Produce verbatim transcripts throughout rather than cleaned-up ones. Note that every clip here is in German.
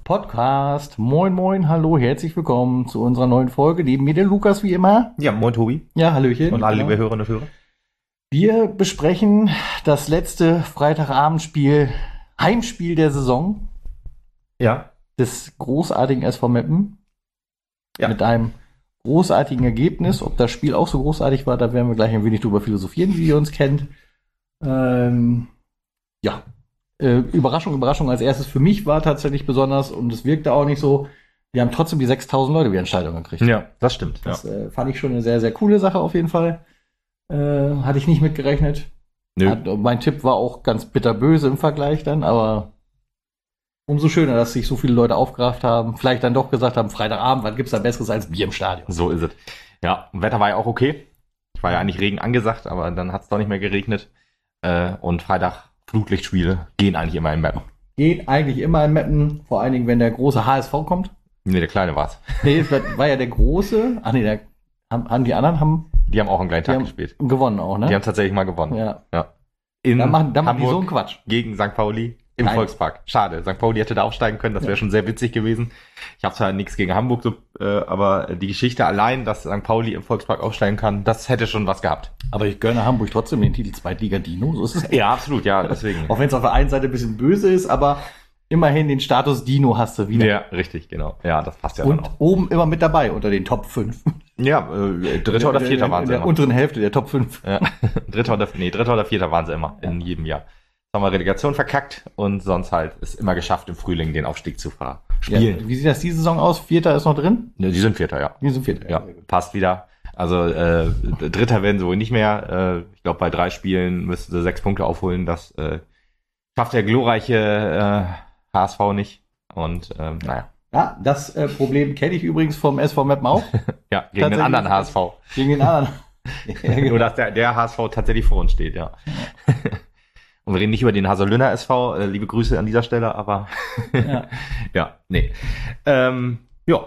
Podcast. Moin, moin, hallo, herzlich willkommen zu unserer neuen Folge. Neben mir der Lukas wie immer. Ja, moin Tobi. Ja, hallöchen. Und alle genau. liebe Hörerinnen und Hörer. Wir besprechen das letzte Freitagabendspiel, Heimspiel der Saison. Ja. Des großartigen S V Meppen. Ja. Mit einem großartigen Ergebnis. Ob das Spiel auch so großartig war, da werden wir gleich ein wenig drüber philosophieren, wie ihr uns kennt. Ähm, ja. Äh, Überraschung, Überraschung als erstes für mich war tatsächlich besonders und es wirkte auch nicht so. Wir haben trotzdem die sechstausend Leute wieder in Stadion gekriegt. Ja, das stimmt. Das ja. äh, fand ich schon eine sehr, sehr coole Sache auf jeden Fall. Äh, hatte ich nicht mitgerechnet. Nö. Hat, mein Tipp war auch ganz bitterböse im Vergleich dann, aber umso schöner, dass sich so viele Leute aufgerafft haben. Vielleicht dann doch gesagt haben, Freitagabend, was gibt's da Besseres als Bier im Stadion? So ist es. Ja, Wetter war ja auch okay. Ich war ja eigentlich Regen angesagt, aber dann hat es doch nicht mehr geregnet. Äh, und Freitag Flutlichtspiele gehen eigentlich immer in Meppen. Geht eigentlich immer in Meppen, vor allen Dingen, wenn der große H S V kommt. Nee, der Kleine war's. Nee, das war ja der große. Ach nee, der, haben, haben die anderen haben, Die haben auch einen kleinen die Tag haben gespielt. gewonnen auch, ne? Die haben tatsächlich mal gewonnen. Ja. ja. In Da machen, da machen die Hamburg so einen Quatsch. gegen Sankt Pauli im Nein. Volkspark. Schade. Sankt Pauli hätte da aufsteigen können. Das wäre Ja. schon sehr witzig gewesen. Ich habe zwar nichts gegen Hamburg, so, äh, aber die Geschichte allein, dass Sankt Pauli im Volkspark aufsteigen kann, das hätte schon was gehabt. Aber ich gönne Hamburg trotzdem den Titel Zweitliga-Dino. So ist es. Ja, absolut. Ja, deswegen. Auch wenn es auf der einen Seite ein bisschen böse ist, aber immerhin den Status Dino hast du wieder. Ja, richtig, genau. Ja, das passt ja Und dann auch. oben immer mit dabei unter den Top fünf. Ja, äh, dritter oder vierter waren In sie der immer. unteren Hälfte der Top fünf. Ja, dritter oder, nee, dritter oder vierter waren sie immer in jedem Jahr. Jetzt haben wir Relegation verkackt und sonst halt ist immer geschafft, im Frühling den Aufstieg zu ver- spielen. Ja, wie sieht das diese Saison aus? Vierter ist noch drin? Ja, die sind Vierter, ja. Die sind Vierter. Ja, passt wieder. Also äh, Dritter werden sie wohl nicht mehr. Äh, ich glaube, bei drei Spielen müssten sie sechs Punkte aufholen. Das äh, schafft der glorreiche äh, H S V nicht. Und ähm, naja. Ja, das äh, Problem kenne ich übrigens vom S V Meppen auch. Ja, gegen den anderen H S V. Gegen den anderen. Ja, genau. Nur, dass der, der H S V tatsächlich vor uns steht, ja. Und wir reden nicht über den Haselünner S V. Äh, liebe Grüße an dieser Stelle, aber Ja. ja, nee. Ähm, ja.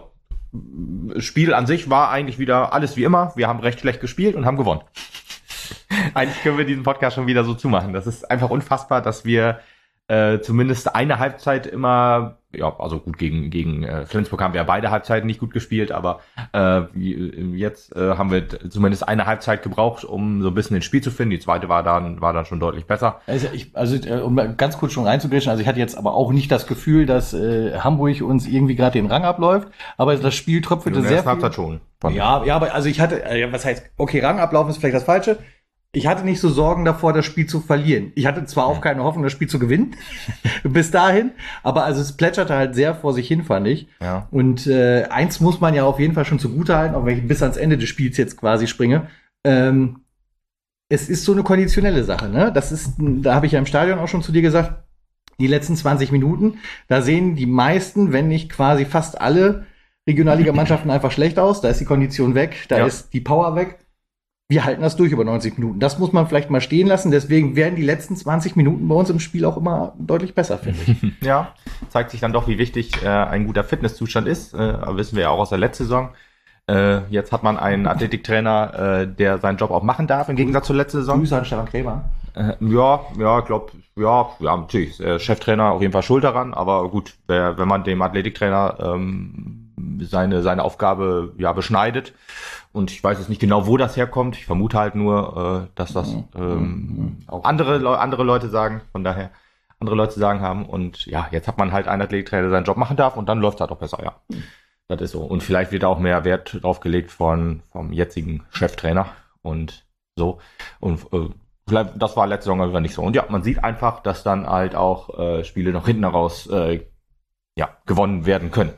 Spiel an sich war eigentlich wieder alles wie immer. Wir haben recht schlecht gespielt und haben gewonnen. Eigentlich können wir diesen Podcast schon wieder so zumachen. Das ist einfach unfassbar, dass wir äh, zumindest eine Halbzeit immer, ja, also gut, gegen gegen äh, Flensburg haben wir ja beide Halbzeiten nicht gut gespielt, aber äh, jetzt äh, haben wir zumindest eine Halbzeit gebraucht, um so ein bisschen ins Spiel zu finden. Die zweite war dann war dann schon deutlich besser. Also, ich, also äh, um ganz kurz schon reinzugrätschen, also ich hatte jetzt aber auch nicht das Gefühl, dass äh, Hamburg uns irgendwie gerade den Rang abläuft, aber das Spiel tröpfelte In der sehr ersten viel. Halbzeit schon. Ja, ja, aber also ich hatte, äh, was heißt, okay, Rang ablaufen ist vielleicht das Falsche. Ich hatte nicht so Sorgen davor, das Spiel zu verlieren. Ich hatte zwar auch keine Hoffnung, das Spiel zu gewinnen, bis dahin, aber also es plätscherte halt sehr vor sich hin, fand ich. Ja. Und äh, eins muss man ja auf jeden Fall schon zugute halten, auch wenn ich bis ans Ende des Spiels jetzt quasi springe. Ähm, es ist so eine konditionelle Sache, ne? Das ist, da habe ich ja im Stadion auch schon zu dir gesagt, die letzten zwanzig Minuten, da sehen die meisten, wenn nicht quasi fast alle Regionalliga-Mannschaften einfach schlecht aus. Da ist die Kondition weg, da Ja. ist die Power weg. Wir halten das durch über neunzig Minuten. Das muss man vielleicht mal stehen lassen. Deswegen werden die letzten zwanzig Minuten bei uns im Spiel auch immer deutlich besser, finde ich. Ja, zeigt sich dann doch, wie wichtig äh, ein guter Fitnesszustand ist. Äh, wissen wir ja auch aus der letzten Saison. Äh, jetzt hat man einen Athletiktrainer, äh, der seinen Job auch machen darf, im Gegensatz zur letzten Saison. Grüße an Stefan Krämer. Äh, ja, ja, glaub, ja, ja, natürlich, äh, Cheftrainer auf jeden Fall schuld daran, aber gut, wer, wenn man dem Athletiktrainer ähm, seine seine Aufgabe ja beschneidet und ich weiß jetzt nicht genau, wo das herkommt, ich vermute halt nur, äh, dass das ähm, auch andere Leu- andere Leute sagen, von daher andere Leute sagen haben und ja, jetzt hat man halt einen Athletiktrainer, der seinen Job machen darf und dann läuft es halt auch besser, ja. Das ist so. Und vielleicht wird auch mehr Wert drauf gelegt von vom jetzigen Cheftrainer und so. Und äh, vielleicht, das war letzte Saison aber nicht so. Und ja, man sieht einfach, dass dann halt auch äh, Spiele noch hinten heraus äh, ja, gewonnen werden können.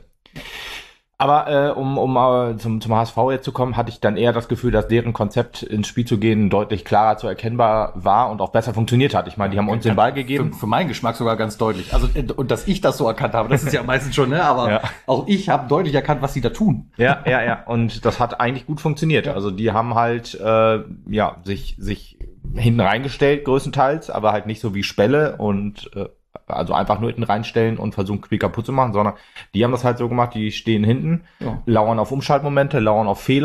Aber äh, um, um äh, zum, zum H S V jetzt zu kommen, hatte ich dann eher das Gefühl, dass deren Konzept ins Spiel zu gehen deutlich klarer zu erkennbar war und auch besser funktioniert hat. Ich meine, die haben uns den Ball gegeben. Für, für meinen Geschmack sogar ganz deutlich. Also äh, und dass ich das so erkannt habe, das ist ja meistens schon, ne? Aber Ja. auch ich habe deutlich erkannt, was sie da tun. Ja, ja, ja. Und das hat eigentlich gut funktioniert. Also die haben halt äh, ja sich sich hinten reingestellt größtenteils, aber halt nicht so wie Spelle und äh, also einfach nur hinten reinstellen und versuchen, Spiel kaputt zu machen, sondern die haben das halt so gemacht, die stehen hinten, Ja. lauern auf Umschaltmomente, lauern auf Fehler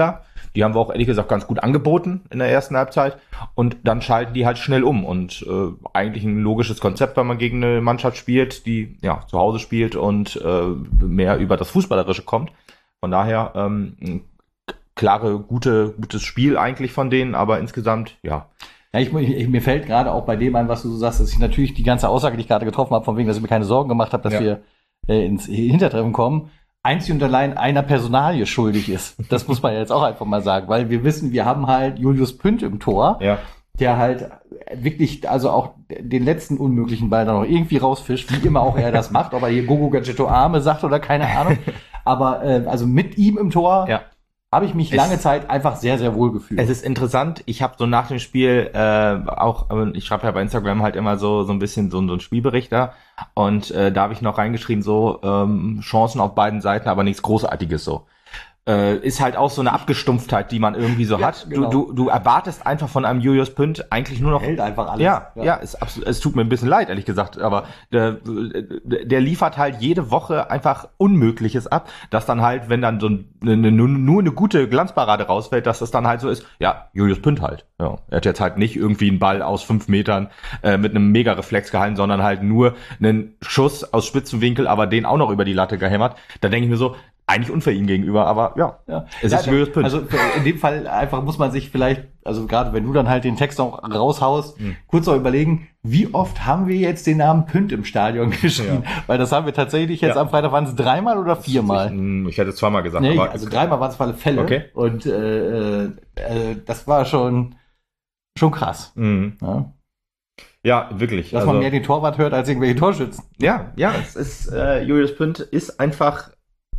Die haben wir auch ehrlich gesagt ganz gut angeboten in der ersten Halbzeit. Und dann schalten die halt schnell um. Und äh, eigentlich ein logisches Konzept, wenn man gegen eine Mannschaft spielt, die ja zu Hause spielt und äh, mehr über das Fußballerische kommt. Von daher ähm, klare, gute, gutes Spiel eigentlich von denen, aber insgesamt, ja. Ja, ich, ich, mir fällt gerade auch bei dem ein, was du so sagst, dass ich natürlich die ganze Aussage, die ich gerade getroffen habe, von wegen, dass ich mir keine Sorgen gemacht habe, dass ja. wir äh, ins Hintertreffen kommen, einzig und allein einer Personalie schuldig ist. Das muss man ja jetzt auch einfach mal sagen, weil wir wissen, wir haben halt Julius Pünd im Tor, ja. der halt wirklich, also auch den letzten unmöglichen Ball dann noch irgendwie rausfischt, wie immer auch er das macht, ob er hier Gogo Gadgetto Arme sagt oder keine Ahnung. Aber äh, also mit ihm im Tor ja. habe ich mich lange es, Zeit einfach sehr, sehr wohl gefühlt. Es ist interessant, ich habe so nach dem Spiel äh, auch, ich schreibe ja bei Instagram halt immer so so ein bisschen so, so einen Spielbericht da und äh, da habe ich noch reingeschrieben, so ähm, Chancen auf beiden Seiten, aber nichts Großartiges so. Äh, ist halt auch so eine Abgestumpftheit, die man irgendwie so ja, hat. Genau. Du, du, du erwartest einfach von einem Julius Pünd eigentlich nur noch... Hält einfach alles. Ja, ja, ja es, es tut mir ein bisschen leid, ehrlich gesagt, aber der, der liefert halt jede Woche einfach Unmögliches ab, dass dann halt, wenn dann so eine, nur eine gute Glanzparade rausfällt, dass das dann halt so ist, ja, Julius Pünd halt. Ja, er hat jetzt halt nicht irgendwie einen Ball aus fünf Metern äh, mit einem Mega-Reflex gehalten, sondern halt nur einen Schuss aus spitzen Winkel, aber den auch noch über die Latte gehämmert. Da denke ich mir so, eigentlich unfair ihm gegenüber, aber ja, ja. es ja, ist Julius Pünd. Also in dem Fall einfach muss man sich vielleicht, also gerade wenn du dann halt den Text noch raushaust, hm. kurz noch überlegen, wie oft haben wir jetzt den Namen Pünd im Stadion geschrieben? Ja. Weil das haben wir tatsächlich jetzt ja. am Freitag, waren es dreimal oder viermal? Ich, ich hätte zweimal gesagt. Nee, aber also dreimal waren es auf alle Fälle. Okay. Und äh, äh, das war schon, schon krass. Mhm. Ja. Ja, wirklich. Dass also, man mehr den Torwart hört als irgendwelche Torschützen. Ja, ja, es ist, äh, Julius Pünd ist einfach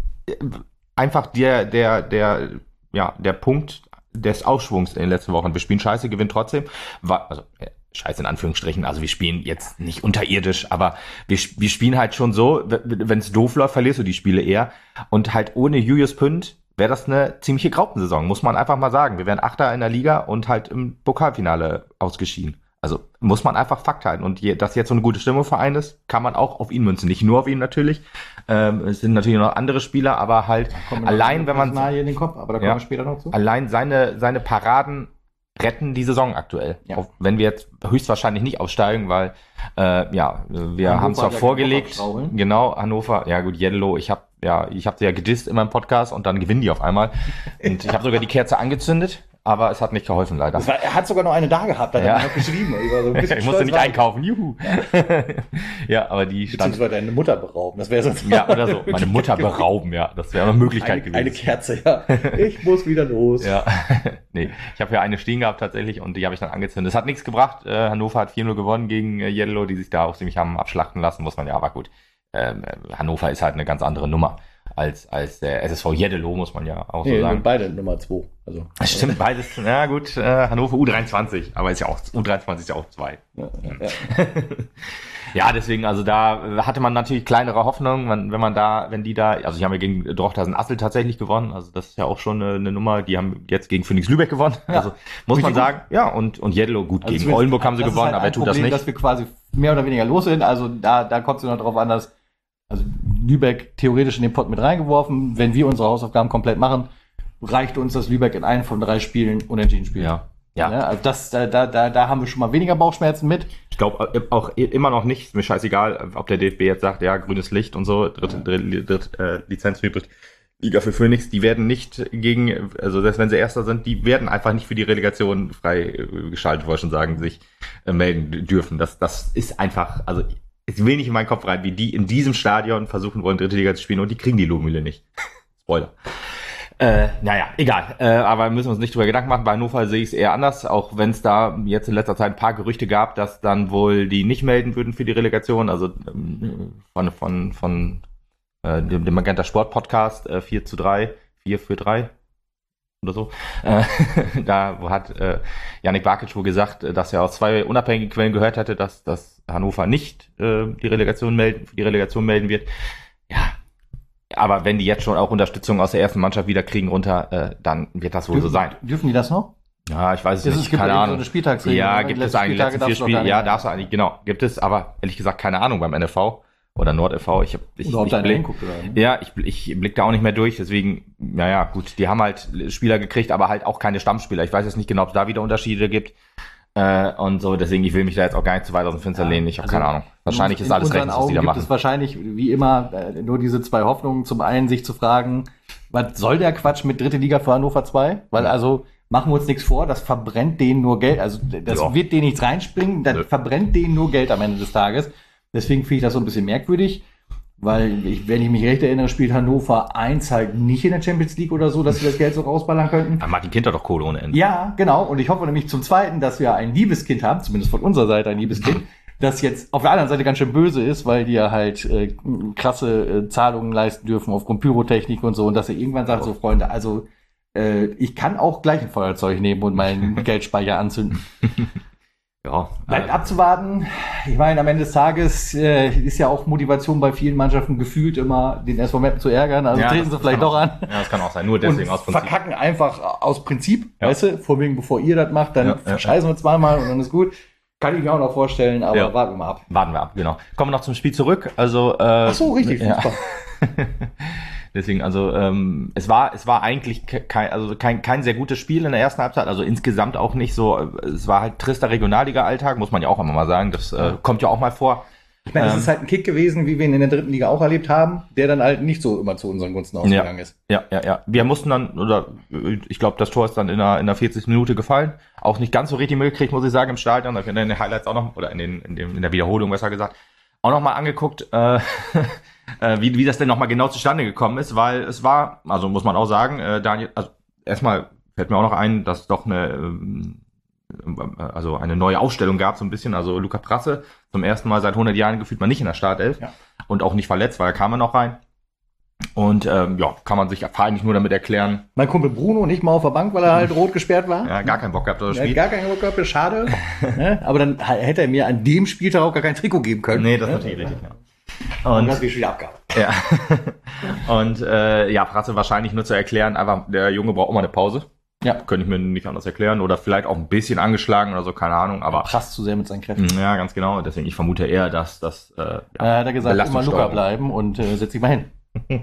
einfach der, der, der, ja, der Punkt des Aufschwungs in den letzten Wochen. Wir spielen scheiße, gewinnen trotzdem. War, also, scheiße in Anführungsstrichen, also wir spielen jetzt nicht unterirdisch, aber wir, wir spielen halt schon so, wenn es doof läuft, verlierst du die Spiele eher. Und halt ohne Julius Pünd wäre das eine ziemliche Graupensaison, muss man einfach mal sagen. Wir wären Achter in der Liga und halt im Pokalfinale ausgeschieden. Also muss man einfach Fakt halten. Und je, dass jetzt so eine gute Stimmung im Verein ist, kann man auch auf ihn münzen. Nicht nur auf ihn natürlich. Ähm, es sind natürlich noch andere Spieler, aber halt allein, wenn man in den Kopf, aber da kommen ja, wir später noch zu. Allein seine seine Paraden retten die Saison aktuell. Ja. Auch wenn wir jetzt höchstwahrscheinlich nicht aussteigen, weil äh, ja wir Hannover haben zwar vorgelegt, genau Hannover. Ja gut, Yellow. Ich habe ja ich habe sie ja gedisst in meinem Podcast und dann gewinnen die auf einmal. Und ich habe sogar die Kerze angezündet. Aber es hat nicht geholfen, leider. Das war, er hat sogar noch eine da gehabt, hat ja. er noch geschrieben. So ich musste nicht einkaufen, juhu. Ja, ja aber die stand... Beziehungsweise deine Mutter berauben, das wäre sonst... Ja, oder so, meine Mutter berauben, ja, das wäre eine Möglichkeit eine, gewesen. Eine Kerze, ja. Ich muss wieder los. Ja, nee, ich habe ja eine stehen gehabt tatsächlich und die habe ich dann angezündet. Es hat nichts gebracht, äh, Hannover hat vier null gewonnen gegen äh, Yellow, die sich da auch ziemlich haben abschlachten lassen, muss man ja, aber gut. Ähm, Hannover ist halt eine ganz andere Nummer. Als, als der S S V Jeddelo, muss man ja auch nee, so sagen. Beide Nummer zwei. Also. Stimmt, beides. Na gut, äh, Hannover U dreiundzwanzig, aber ist ja auch, U dreiundzwanzig ist ja auch zwei. Ja, ja. Ja, deswegen, also da hatte man natürlich kleinere Hoffnungen, wenn, wenn man da, wenn die da, also die haben ja gegen Drochtersen Assel tatsächlich gewonnen, also das ist ja auch schon eine, eine Nummer, die haben jetzt gegen Phoenix Lübeck gewonnen, ja. Also muss Richtig man sagen, gut. Ja, und, und Jeddelo gut, also gegen Oldenburg haben sie gewonnen, halt aber er tut Problem, das nicht. Dass wir quasi mehr oder weniger los sind, also da, da kommt es nur drauf an, dass also Lübeck theoretisch in den Pott mit reingeworfen. Wenn wir unsere Hausaufgaben komplett machen, reicht uns, dass Lübeck in einem von drei Spielen unentschieden spielt. Ja. Ja. Ja, also das, da, da, da haben wir schon mal weniger Bauchschmerzen mit. Ich glaube auch immer noch nicht, ist mir scheißegal, ob der D F B jetzt sagt, ja, grünes Licht und so, dritte, ja. dritte, dritte äh, Lizenz für die Liga für Phoenix, die werden nicht gegen, also selbst wenn sie Erster sind, die werden einfach nicht für die Relegation freigeschaltet, wollte ich schon sagen, sich äh, melden dürfen. Das, das ist einfach, also es will nicht in meinen Kopf rein, wie die in diesem Stadion versuchen wollen, dritte Liga zu spielen und die kriegen die Lohmühle nicht. Spoiler. Äh, naja, egal. Äh, aber müssen wir uns nicht drüber Gedanken machen. Bei Hannover sehe ich es eher anders, auch wenn es da jetzt in letzter Zeit ein paar Gerüchte gab, dass dann wohl die nicht melden würden für die Relegation. Also ähm, von von von äh, dem, dem Magenta Sport Podcast äh, vier zu drei, vier für drei oder so. Äh, da hat äh, Yannick Barkic wohl gesagt, dass er aus zwei unabhängigen Quellen gehört hatte, dass, dass Hannover nicht äh, die Relegation melden, für die Relegation melden wird. Ja, aber wenn die jetzt schon auch Unterstützung aus der ersten Mannschaft wieder kriegen runter, äh, dann wird das wohl dürfen, so sein. Dürfen die das noch? Ja, ich weiß es nicht, es gibt keine Ahnung. So eine Spieltagsregel, ja, gibt es eigentlich letzten vier Spiele. Ja, darfst du eigentlich, genau. Gibt es, aber ehrlich gesagt keine Ahnung beim N F V. oder Nord e V. Ich hab, ich, oder ob ich da blick, hinguckt, oder? Ne? Ja, ich, ich blick da auch nicht mehr durch, deswegen, naja, gut, die haben halt Spieler gekriegt, aber halt auch keine Stammspieler. Ich weiß jetzt nicht genau, ob es da wieder Unterschiede gibt. Äh, und so, deswegen, ich will mich da jetzt auch gar nicht zu weit aus dem Fenster ja, lehnen. Ich habe also keine Ahnung. Wahrscheinlich ist alles recht, was die da machen. Es wahrscheinlich, wie immer, äh, nur diese zwei Hoffnungen. Zum einen, sich zu fragen, was soll der Quatsch mit dritte Liga für Hannover zwei? Weil also, machen wir uns nichts vor, das verbrennt denen nur Geld. Also, das ja. wird denen nichts reinspringen, das ja. verbrennt denen nur Geld am Ende des Tages. Deswegen finde ich das so ein bisschen merkwürdig. Weil, ich, wenn ich mich recht erinnere, spielt Hannover eins halt nicht in der Champions League oder so, dass sie das Geld so rausballern könnten. Da macht die Kinder doch Kohle ohne Ende. Ja, genau. Und ich hoffe nämlich zum Zweiten, dass wir ein Liebeskind haben, zumindest von unserer Seite ein Liebeskind, das jetzt auf der anderen Seite ganz schön böse ist, weil die ja halt äh, krasse äh, Zahlungen leisten dürfen aufgrund Pyrotechnik und so. Und dass er irgendwann sagt, so Freunde, also äh, ich kann auch gleich ein Feuerzeug nehmen und meinen Geldspeicher anzünden. Ja, bleibt äh, abzuwarten. Ich meine, am Ende des Tages äh, ist ja auch Motivation bei vielen Mannschaften gefühlt immer, den S V Meppen zu ärgern. Also ja, treten sie vielleicht doch an. Ja, das kann auch sein. Nur deswegen und aus Prinzip. Verkacken einfach aus Prinzip. Ja. Weißt du, vor wegen, bevor ihr das macht, dann ja, verscheißen ja. wir zweimal und dann ist gut. Kann ich mir auch noch vorstellen, aber ja. warten wir mal ab. Warten wir ab, genau. Kommen wir noch zum Spiel zurück. Also, äh, ach so, richtig. Ja. Deswegen, also ähm, es war es war eigentlich kein also kein kein sehr gutes Spiel in der ersten Halbzeit, also insgesamt auch nicht so. Es war halt trister Regionalliga-Alltag, muss man ja auch immer mal sagen. Das äh, kommt ja auch mal vor. Ich meine, es ähm, ist halt ein Kick gewesen, wie wir ihn in der dritten Liga auch erlebt haben, der dann halt nicht so immer zu unseren Gunsten ausgegangen ja, ist. Ja, ja, ja. Wir mussten dann, oder ich glaube, das Tor ist dann in der in der vierzigsten Minute gefallen. Auch nicht ganz so richtig mitgekriegt, muss ich sagen, im Stadion. Da in den Highlights auch noch, oder in den in dem in der Wiederholung besser gesagt, auch noch mal angeguckt. Äh, Wie, wie das denn nochmal genau zustande gekommen ist, weil es war, also muss man auch sagen, äh, Daniel, also erstmal fällt mir auch noch ein, dass es doch eine, ähm, also eine neue Aufstellung gab, so ein bisschen, also Luca Prasse, zum ersten Mal seit hundert Jahren gefühlt mal nicht in der Startelf ja. und auch nicht verletzt, weil er kam er noch rein. Und ähm, ja, kann man sich eigentlich nur damit erklären. Mein Kumpel Bruno nicht mal auf der Bank, weil er halt rot gesperrt war. Ja, gar keinen Bock gehabt auf das Spiel. Ja, gar keinen Bock gehabt, schade. ne? Aber dann hätte er mir an dem Spieltag auch gar kein Trikot geben können. Nee, das ne? natürlich richtig, ja. Und das ist wieder abgab. Ja. Und äh, ja, Prasse wahrscheinlich nur zu erklären, einfach der Junge braucht auch mal eine Pause. Ja. Könnte ich mir nicht anders erklären. Oder vielleicht auch ein bisschen angeschlagen oder so, keine Ahnung. Aber er prasst zu sehr mit seinen Kräften. Ja, ganz genau. Deswegen, ich vermute eher, dass das äh, ja, äh, hat er gesagt, immer Luca bleiben und äh, setz dich mal hin.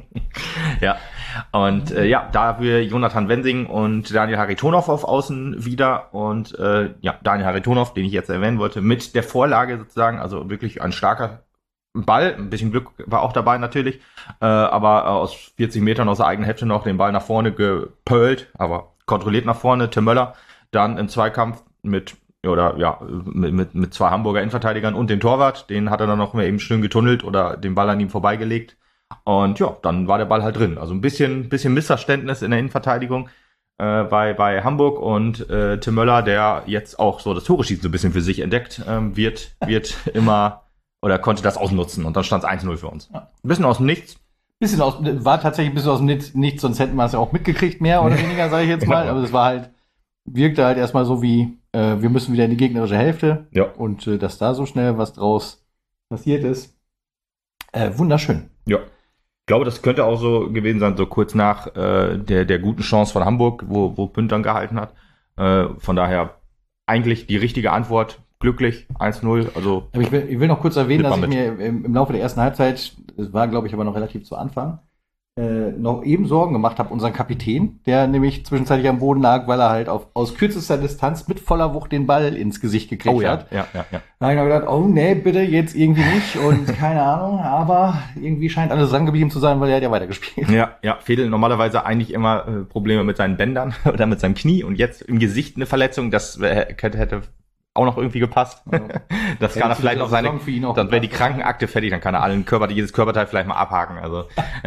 ja, und äh, ja, dafür Jonathan Wensing und Daniel Haritonov auf Außen wieder und äh, ja, Daniel Haritonov, den ich jetzt erwähnen wollte, mit der Vorlage sozusagen, also wirklich ein starker Ball, ein bisschen Glück war auch dabei natürlich, äh, aber äh, aus vierzig Metern aus der eigenen Hälfte noch den Ball nach vorne gepölt, aber kontrolliert nach vorne, Tim Möller, dann im Zweikampf mit oder ja, mit, mit, mit zwei Hamburger Innenverteidigern und dem Torwart, den hat er dann noch mal eben schön getunnelt oder den Ball an ihm vorbeigelegt. Und ja, dann war der Ball halt drin. Also ein bisschen, bisschen Missverständnis in der Innenverteidigung äh, bei, bei Hamburg und äh, Tim Möller, der jetzt auch so das Tore-Schießen so ein bisschen für sich entdeckt, ähm, wird, wird immer oder konnte das ausnutzen und dann stand es eins null für uns. Ja. Ein bisschen aus dem Nichts. Bisschen aus, war tatsächlich ein bisschen aus dem Nichts, sonst hätten wir es ja auch mitgekriegt, mehr oder weniger, sage ich jetzt mal. Aber es war halt, wirkte halt erstmal so wie, äh, wir müssen wieder in die gegnerische Hälfte. Ja. Und äh, dass da so schnell was draus passiert ist. Äh, wunderschön. Ja. Ich glaube, das könnte auch so gewesen sein, so kurz nach äh, der, der guten Chance von Hamburg, wo, wo Pünd dann gehalten hat. Äh, von daher eigentlich die richtige Antwort. Glücklich, eins null. Also aber ich will, ich will noch kurz erwähnen, dass ich mir im, im Laufe der ersten Halbzeit, das war, glaube ich, aber noch relativ zu Anfang, äh, noch eben Sorgen gemacht habe, unseren Kapitän, der nämlich zwischenzeitlich am Boden lag, weil er halt auf, aus kürzester Distanz mit voller Wucht den Ball ins Gesicht gekriegt oh, ja, hat. Ja, ja, ja. Da habe ich noch gedacht, oh nee, bitte, jetzt irgendwie nicht und keine Ahnung, aber irgendwie scheint alles dran geblieben zu sein, weil er hat ja weitergespielt. Ja, ja, Fedel normalerweise eigentlich immer äh, Probleme mit seinen Bändern oder mit seinem Knie und jetzt im Gesicht eine Verletzung, das äh, hätte, hätte auch noch irgendwie gepasst. Also, das kann er vielleicht noch seine, dann wäre die Krankenakte fertig, dann kann er allen Körper, jedes Körperteil vielleicht mal abhaken. Also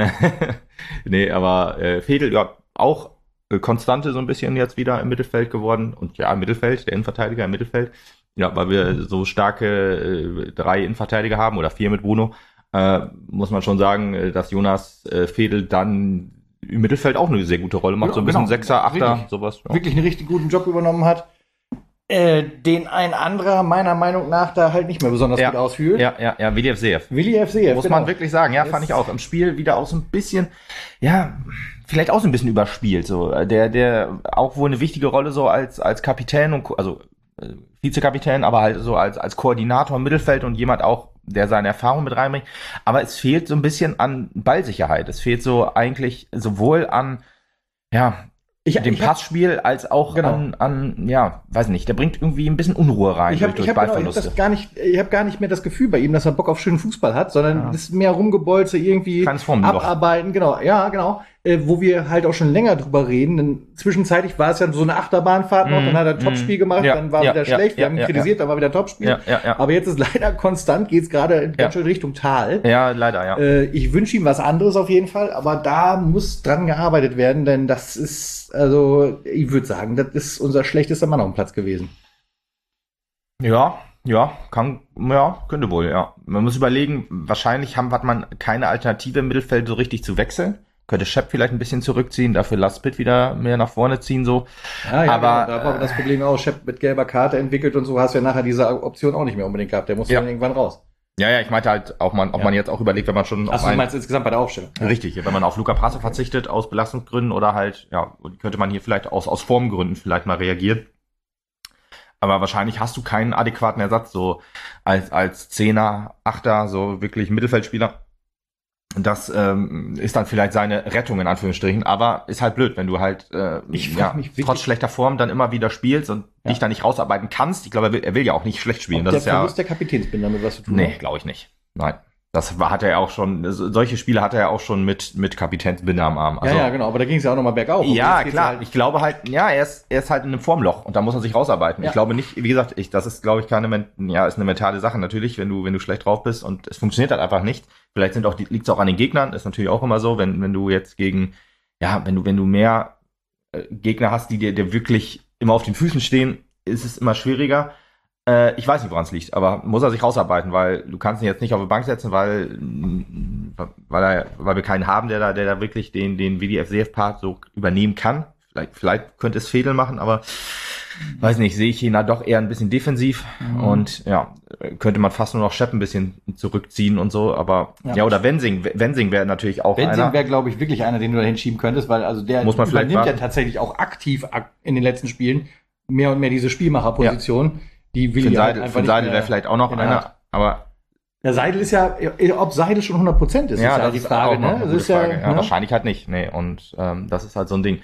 nee, aber äh, Fedel, ja, auch äh, Konstante so ein bisschen jetzt wieder im Mittelfeld geworden. Und ja, im Mittelfeld, der Innenverteidiger im Mittelfeld. Ja, weil wir so starke äh, drei Innenverteidiger haben oder vier mit Bruno, äh, muss man schon sagen, dass Jonas äh, Fedel dann im Mittelfeld auch eine sehr gute Rolle macht. Ja, so ein bisschen genau. Sechser, Achter, wirklich, sowas. Ja. Wirklich einen richtig guten Job übernommen hat. Äh, den ein anderer meiner Meinung nach da halt nicht mehr besonders ja, gut ausfühlt. Ja, ja, ja, Willi F. Seev. Willi F. Seev, muss genau. man wirklich sagen. Ja, das fand ich auch. Im Spiel wieder auch so ein bisschen, ja, vielleicht auch so ein bisschen überspielt. So, der, der auch wohl eine wichtige Rolle so als als Kapitän und also Vizekapitän, aber halt so als, als Koordinator im Mittelfeld und jemand auch, der seine Erfahrung mit reinbringt. Aber es fehlt so ein bisschen an Ballsicherheit. Es fehlt so eigentlich sowohl an, ja, Ich, dem ich hab- Passspiel als auch Genau. an, an, ja, weiß nicht, der bringt irgendwie ein bisschen Unruhe rein Ich habe durch, ich durch hab, genau, ich hab Ballverluste. das gar nicht, ich habe gar nicht mehr das Gefühl bei ihm, dass er Bock auf schönen Fußball hat, sondern Ja. das ist mehr rumgebolze irgendwie Kleines Formenloch. abarbeiten, genau, ja, genau, äh, wo wir halt auch schon länger drüber reden. Denn zwischenzeitlich war es ja so eine Achterbahnfahrt noch, Mm, dann hat er ein Topspiel mm, gemacht, ja, dann war ja, wieder ja, schlecht, wir ja, haben ihn ja, kritisiert, dann war wieder Topspiel. Ja, ja, ja. Aber jetzt ist leider konstant, geht's gerade ganz Ja. schön Richtung Tal. Ja, leider, ja. Äh, ich wünsche ihm was anderes auf jeden Fall, aber da muss dran gearbeitet werden, denn das ist, also ich würde sagen, das ist unser schlechtester Mann auf dem Platz gewesen. Ja, ja, kann, ja, könnte wohl, ja. Man muss überlegen, wahrscheinlich haben, hat man keine Alternative im Mittelfeld so richtig zu wechseln. Könnte Schepp vielleicht ein bisschen zurückziehen, dafür Lars Pitt wieder mehr nach vorne ziehen, so. Ja, ja, Aber, genau. Da war das Problem auch, Schepp mit gelber Karte entwickelt und so, hast du ja nachher diese Option auch nicht mehr unbedingt gehabt. Der muss Ja. dann irgendwann raus. Ja, ja, ich meinte halt, auch man, ob Ja. man jetzt auch überlegt, wenn man schon Achso, du einen- meinst insgesamt bei der Aufstellung. Richtig, wenn man auf Luca Passe verzichtet aus Belastungsgründen oder halt, ja, könnte man hier vielleicht aus, aus Formgründen vielleicht mal reagieren. Aber wahrscheinlich hast du keinen adäquaten Ersatz, so als, als Zehner, Achter, so wirklich Mittelfeldspieler. Das ähm, ist dann vielleicht seine Rettung in Anführungsstrichen, aber ist halt blöd, wenn du halt äh, Ich frag ja, mich wirklich- trotz schlechter Form dann immer wieder spielst und Ja. dich da nicht rausarbeiten kannst. Ich glaube, er will, er will ja auch nicht schlecht spielen. Ob Das der ist ja Verlust der Kapitänsbinde damit was zu tun nee, hat? glaube ich nicht. Nein. Das war, hat er ja auch schon, solche Spiele hat er ja auch schon mit, mit Kapitänsbinde am Arm. Also, ja, ja, genau, aber da ging es ja auch nochmal bergauf. Und ja, jetzt geht's klar. Halt, Ich glaube halt, ja, er ist, er ist halt in einem Formloch und da muss er sich rausarbeiten. Ja. Ich glaube nicht, wie gesagt, ich, das ist, glaube ich, keine, men- ja, ist eine mentale Sache natürlich, wenn du, wenn du schlecht drauf bist und es funktioniert halt einfach nicht. Vielleicht sind auch, liegt es auch an den Gegnern, ist natürlich auch immer so, wenn, wenn du jetzt gegen, ja, wenn du, wenn du mehr äh, Gegner hast, die dir, dir wirklich immer auf den Füßen stehen, ist es immer schwieriger. Äh, ich weiß nicht, woran es liegt, aber muss er sich rausarbeiten, weil du kannst ihn jetzt nicht auf die Bank setzen, weil, weil, er, weil wir keinen haben, der da, der da wirklich den, den W D F C F-Part so übernehmen kann. Vielleicht, vielleicht könnte es Fedel machen, aber weiß nicht, sehe ich ihn da doch eher ein bisschen defensiv Mhm. und ja, könnte man fast nur noch Schepp ein bisschen zurückziehen und so, aber ja, Ja. oder Wensing, Wensing wäre natürlich auch Benzing einer. wäre, glaube ich, wirklich einer, den du da hinschieben könntest, weil also der Muss man vielleicht übernimmt ja warten. tatsächlich auch aktiv ak- in den letzten Spielen mehr und mehr diese Spielmacherposition. Die will Finn ich halt Seidel, einfach Finn nicht Seidel mehr wäre vielleicht auch noch in der einer, Hand. aber Der Seidel ist ja, ob Seidel schon hundert Prozent ist, ist ja die Frage, auch noch ne? eine Das gute ist ja, Frage. Ja, ne? wahrscheinlich halt nicht, nee, und ähm, das ist halt so ein Ding.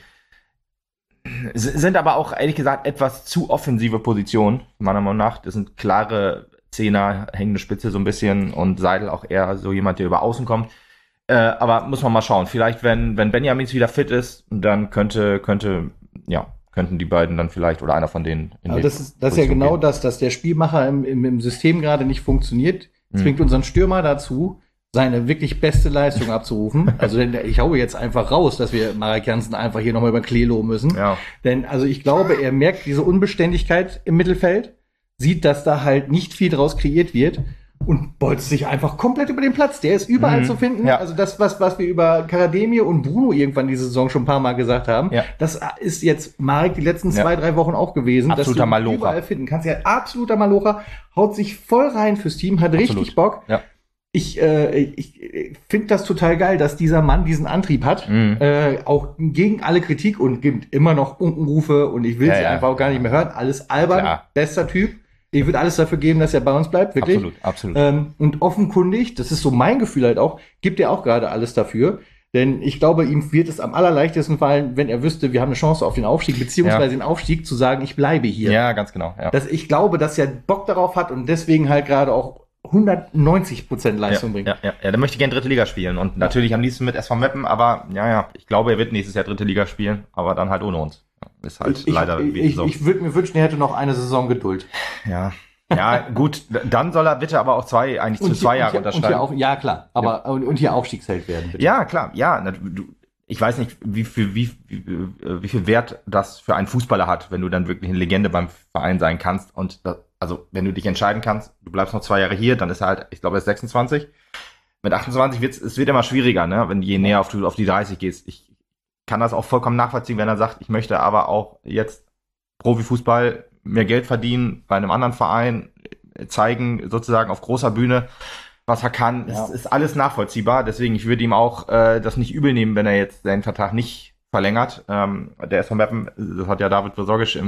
S- Sind aber auch, ehrlich gesagt, etwas zu offensive Positionen, meiner Meinung nach. Das sind klare Zehner, hängende Spitze so ein bisschen und Seidel auch eher so jemand, der über außen kommt. Äh, aber muss man mal schauen. Vielleicht, wenn, wenn Benjamins wieder fit ist, dann könnte, könnte, ja, könnten die beiden dann vielleicht oder einer von denen in Aber die das ist, das ist ja Position genau gehen. das, dass der Spielmacher im, im, im System gerade nicht funktioniert, Hm. zwingt unseren Stürmer dazu, seine wirklich beste Leistung abzurufen. Also denn ich haue jetzt einfach raus, dass wir Marek Jansen einfach hier nochmal über den Klee loben müssen. Ja, Denn also ich glaube, er merkt diese Unbeständigkeit im Mittelfeld, sieht, dass da halt nicht viel draus kreiert wird und bolzt sich einfach komplett über den Platz. Der ist überall Mhm. zu finden. Ja. Also das, was, was wir über Karademir und Bruno irgendwann diese Saison schon ein paar Mal gesagt haben, Ja. das ist jetzt Marek die letzten Ja. zwei, drei Wochen auch gewesen. Absoluter dass du Malocher. überall finden kannst. Ja, absoluter Malocher. Haut sich voll rein fürs Team, hat Absolut. richtig Bock. Ja. Ich, äh, ich, ich finde das total geil, dass dieser Mann diesen Antrieb hat, Mhm. äh, auch gegen alle Kritik und gibt immer noch Unkenrufe und ich will Ja, sie ja. einfach auch gar nicht mehr hören. Alles albern, Klar. bester Typ. Ich würde alles dafür geben, dass er bei uns bleibt, wirklich. absolut, absolut. Ähm, und offenkundig, das ist so mein Gefühl halt auch, gibt er auch gerade alles dafür. Denn ich glaube, ihm wird es am allerleichtesten fallen, wenn er wüsste, wir haben eine Chance auf den Aufstieg, beziehungsweise den Aufstieg, zu sagen, ich bleibe hier. Ja, ganz genau. Ja. Dass ich glaube, dass er Bock darauf hat und deswegen halt gerade auch hundertneunzig Prozent Leistung ja, bringt. Ja, ja, ja, der möchte gerne dritte Liga spielen und natürlich am liebsten mit S V Meppen, aber ja, ja, ich glaube, er wird nächstes Jahr dritte Liga spielen, aber dann halt ohne uns. Ja, ist halt Ich, leider ich, wie ich, so. ich würde mir wünschen, er hätte noch eine Saison Geduld. ja. Ja, gut, dann soll er bitte aber auch zwei, eigentlich zu zwei hier- Jahre und hier, und unterschreiben. hier auch, ja, klar. Aber und, und hier Aufstiegsheld werden, bitte. Ja, klar, ja. na, Du, ich weiß nicht, wie viel, wie, wie, wie viel Wert das für einen Fußballer hat, wenn du dann wirklich eine Legende beim Verein sein kannst. Und das, also, wenn du dich entscheiden kannst, du bleibst noch zwei Jahre hier, dann ist er halt, ich glaube, er ist sechsundzwanzig. Mit achtundzwanzig wird's, es wird immer schwieriger, ne, wenn je näher auf, du, auf die dreißig gehst. Ich kann das auch vollkommen nachvollziehen, wenn er sagt, ich möchte aber auch jetzt Profifußball mehr Geld verdienen bei einem anderen Verein, zeigen sozusagen auf großer Bühne, was er kann. Ja. Es ist alles nachvollziehbar. Deswegen, ich würde ihm auch äh, das nicht übel nehmen, wenn er jetzt seinen Vertrag nicht verlängert. Ähm, der ist von Meppen, das hat ja David Besorgisch im,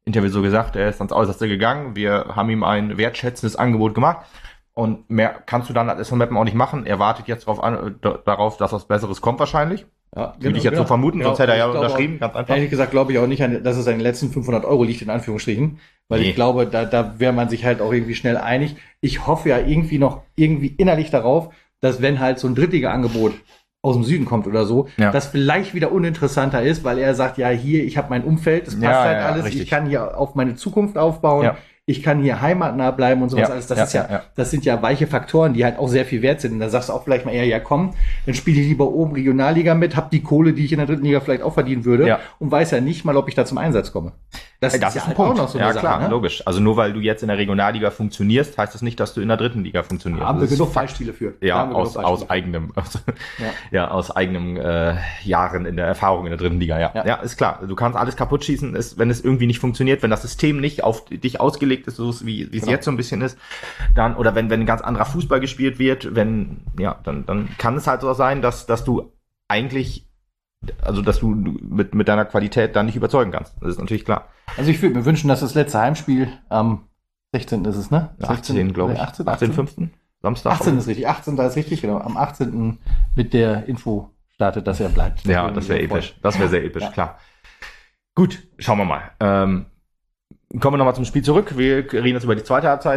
Interview so gesagt, er ist ans Äußerste gegangen, wir haben ihm ein wertschätzendes Angebot gemacht und mehr kannst du dann als S V Meppen auch nicht machen. Er wartet jetzt darauf, an, darauf dass was Besseres kommt wahrscheinlich. Ja, Würde ich jetzt genau. so vermuten, Genau. sonst hätte er ja Ich glaube unterschrieben, auch, ganz einfach. Ehrlich gesagt glaube ich auch nicht, an, dass es an den letzten fünfhundert Euro liegt, in Anführungsstrichen. Weil Nee. ich glaube, da, da wäre man sich halt auch irgendwie schnell einig. Ich hoffe ja irgendwie noch irgendwie innerlich darauf, dass wenn halt so ein Drittliga-Angebot aus dem Süden kommt oder so, Ja. das vielleicht wieder uninteressanter ist, weil er sagt, ja, hier, ich habe mein Umfeld, das passt Ja, halt ja, alles, richtig. ich kann hier auf meine Zukunft aufbauen. Ja. Ich kann hier heimatnah bleiben und sowas Ja, alles. Das ja, ist ja, ja, ja. das sind ja weiche Faktoren, die halt auch sehr viel wert sind. Und da sagst du auch vielleicht mal eher, ja komm, dann spiele ich lieber oben Regionalliga mit, hab die Kohle, die ich in der dritten Liga vielleicht auch verdienen würde Ja. und weiß ja nicht mal, ob ich da zum Einsatz komme. Das, Das ist ja ein halt Punkt. auch noch so ja, eine Sache, klar, ne? logisch. Also nur weil du jetzt in der Regionalliga funktionierst, heißt das nicht, dass du in der dritten Liga funktionierst. Da haben wir Das ist genug Fakt. Beispiele für. Da Ja, haben wir aus, genug aus Beispiele. eigenem, aus, Ja. ja. aus eigenem äh, Jahren in der Erfahrung in der dritten Liga, ja. Ja. ja. ist klar. Du kannst alles kaputt schießen, ist, wenn es irgendwie nicht funktioniert, wenn das System nicht auf dich ausgelegt ist, so wie wie es Genau. jetzt so ein bisschen ist, dann, oder wenn, wenn ein ganz anderer Fußball gespielt wird, wenn, ja, dann, dann kann es halt so sein, dass, dass du eigentlich, also dass du mit, mit deiner Qualität da nicht überzeugen kannst. Das ist natürlich klar. Also ich würde mir wünschen, dass das letzte Heimspiel am sechzehnten ist es, ne? achtzehn, glaube ich. achtzehn, achtzehn, fünften Samstag. achtzehn ist richtig, achtzehnten ist richtig, genau. Am achtzehnten mit der Info startet, dass er bleibt. Ja, das wäre episch. Das wäre sehr episch, Ja. klar. Gut, schauen wir mal. Ähm, kommen wir nochmal zum Spiel zurück. Wir reden jetzt über die zweite Halbzeit.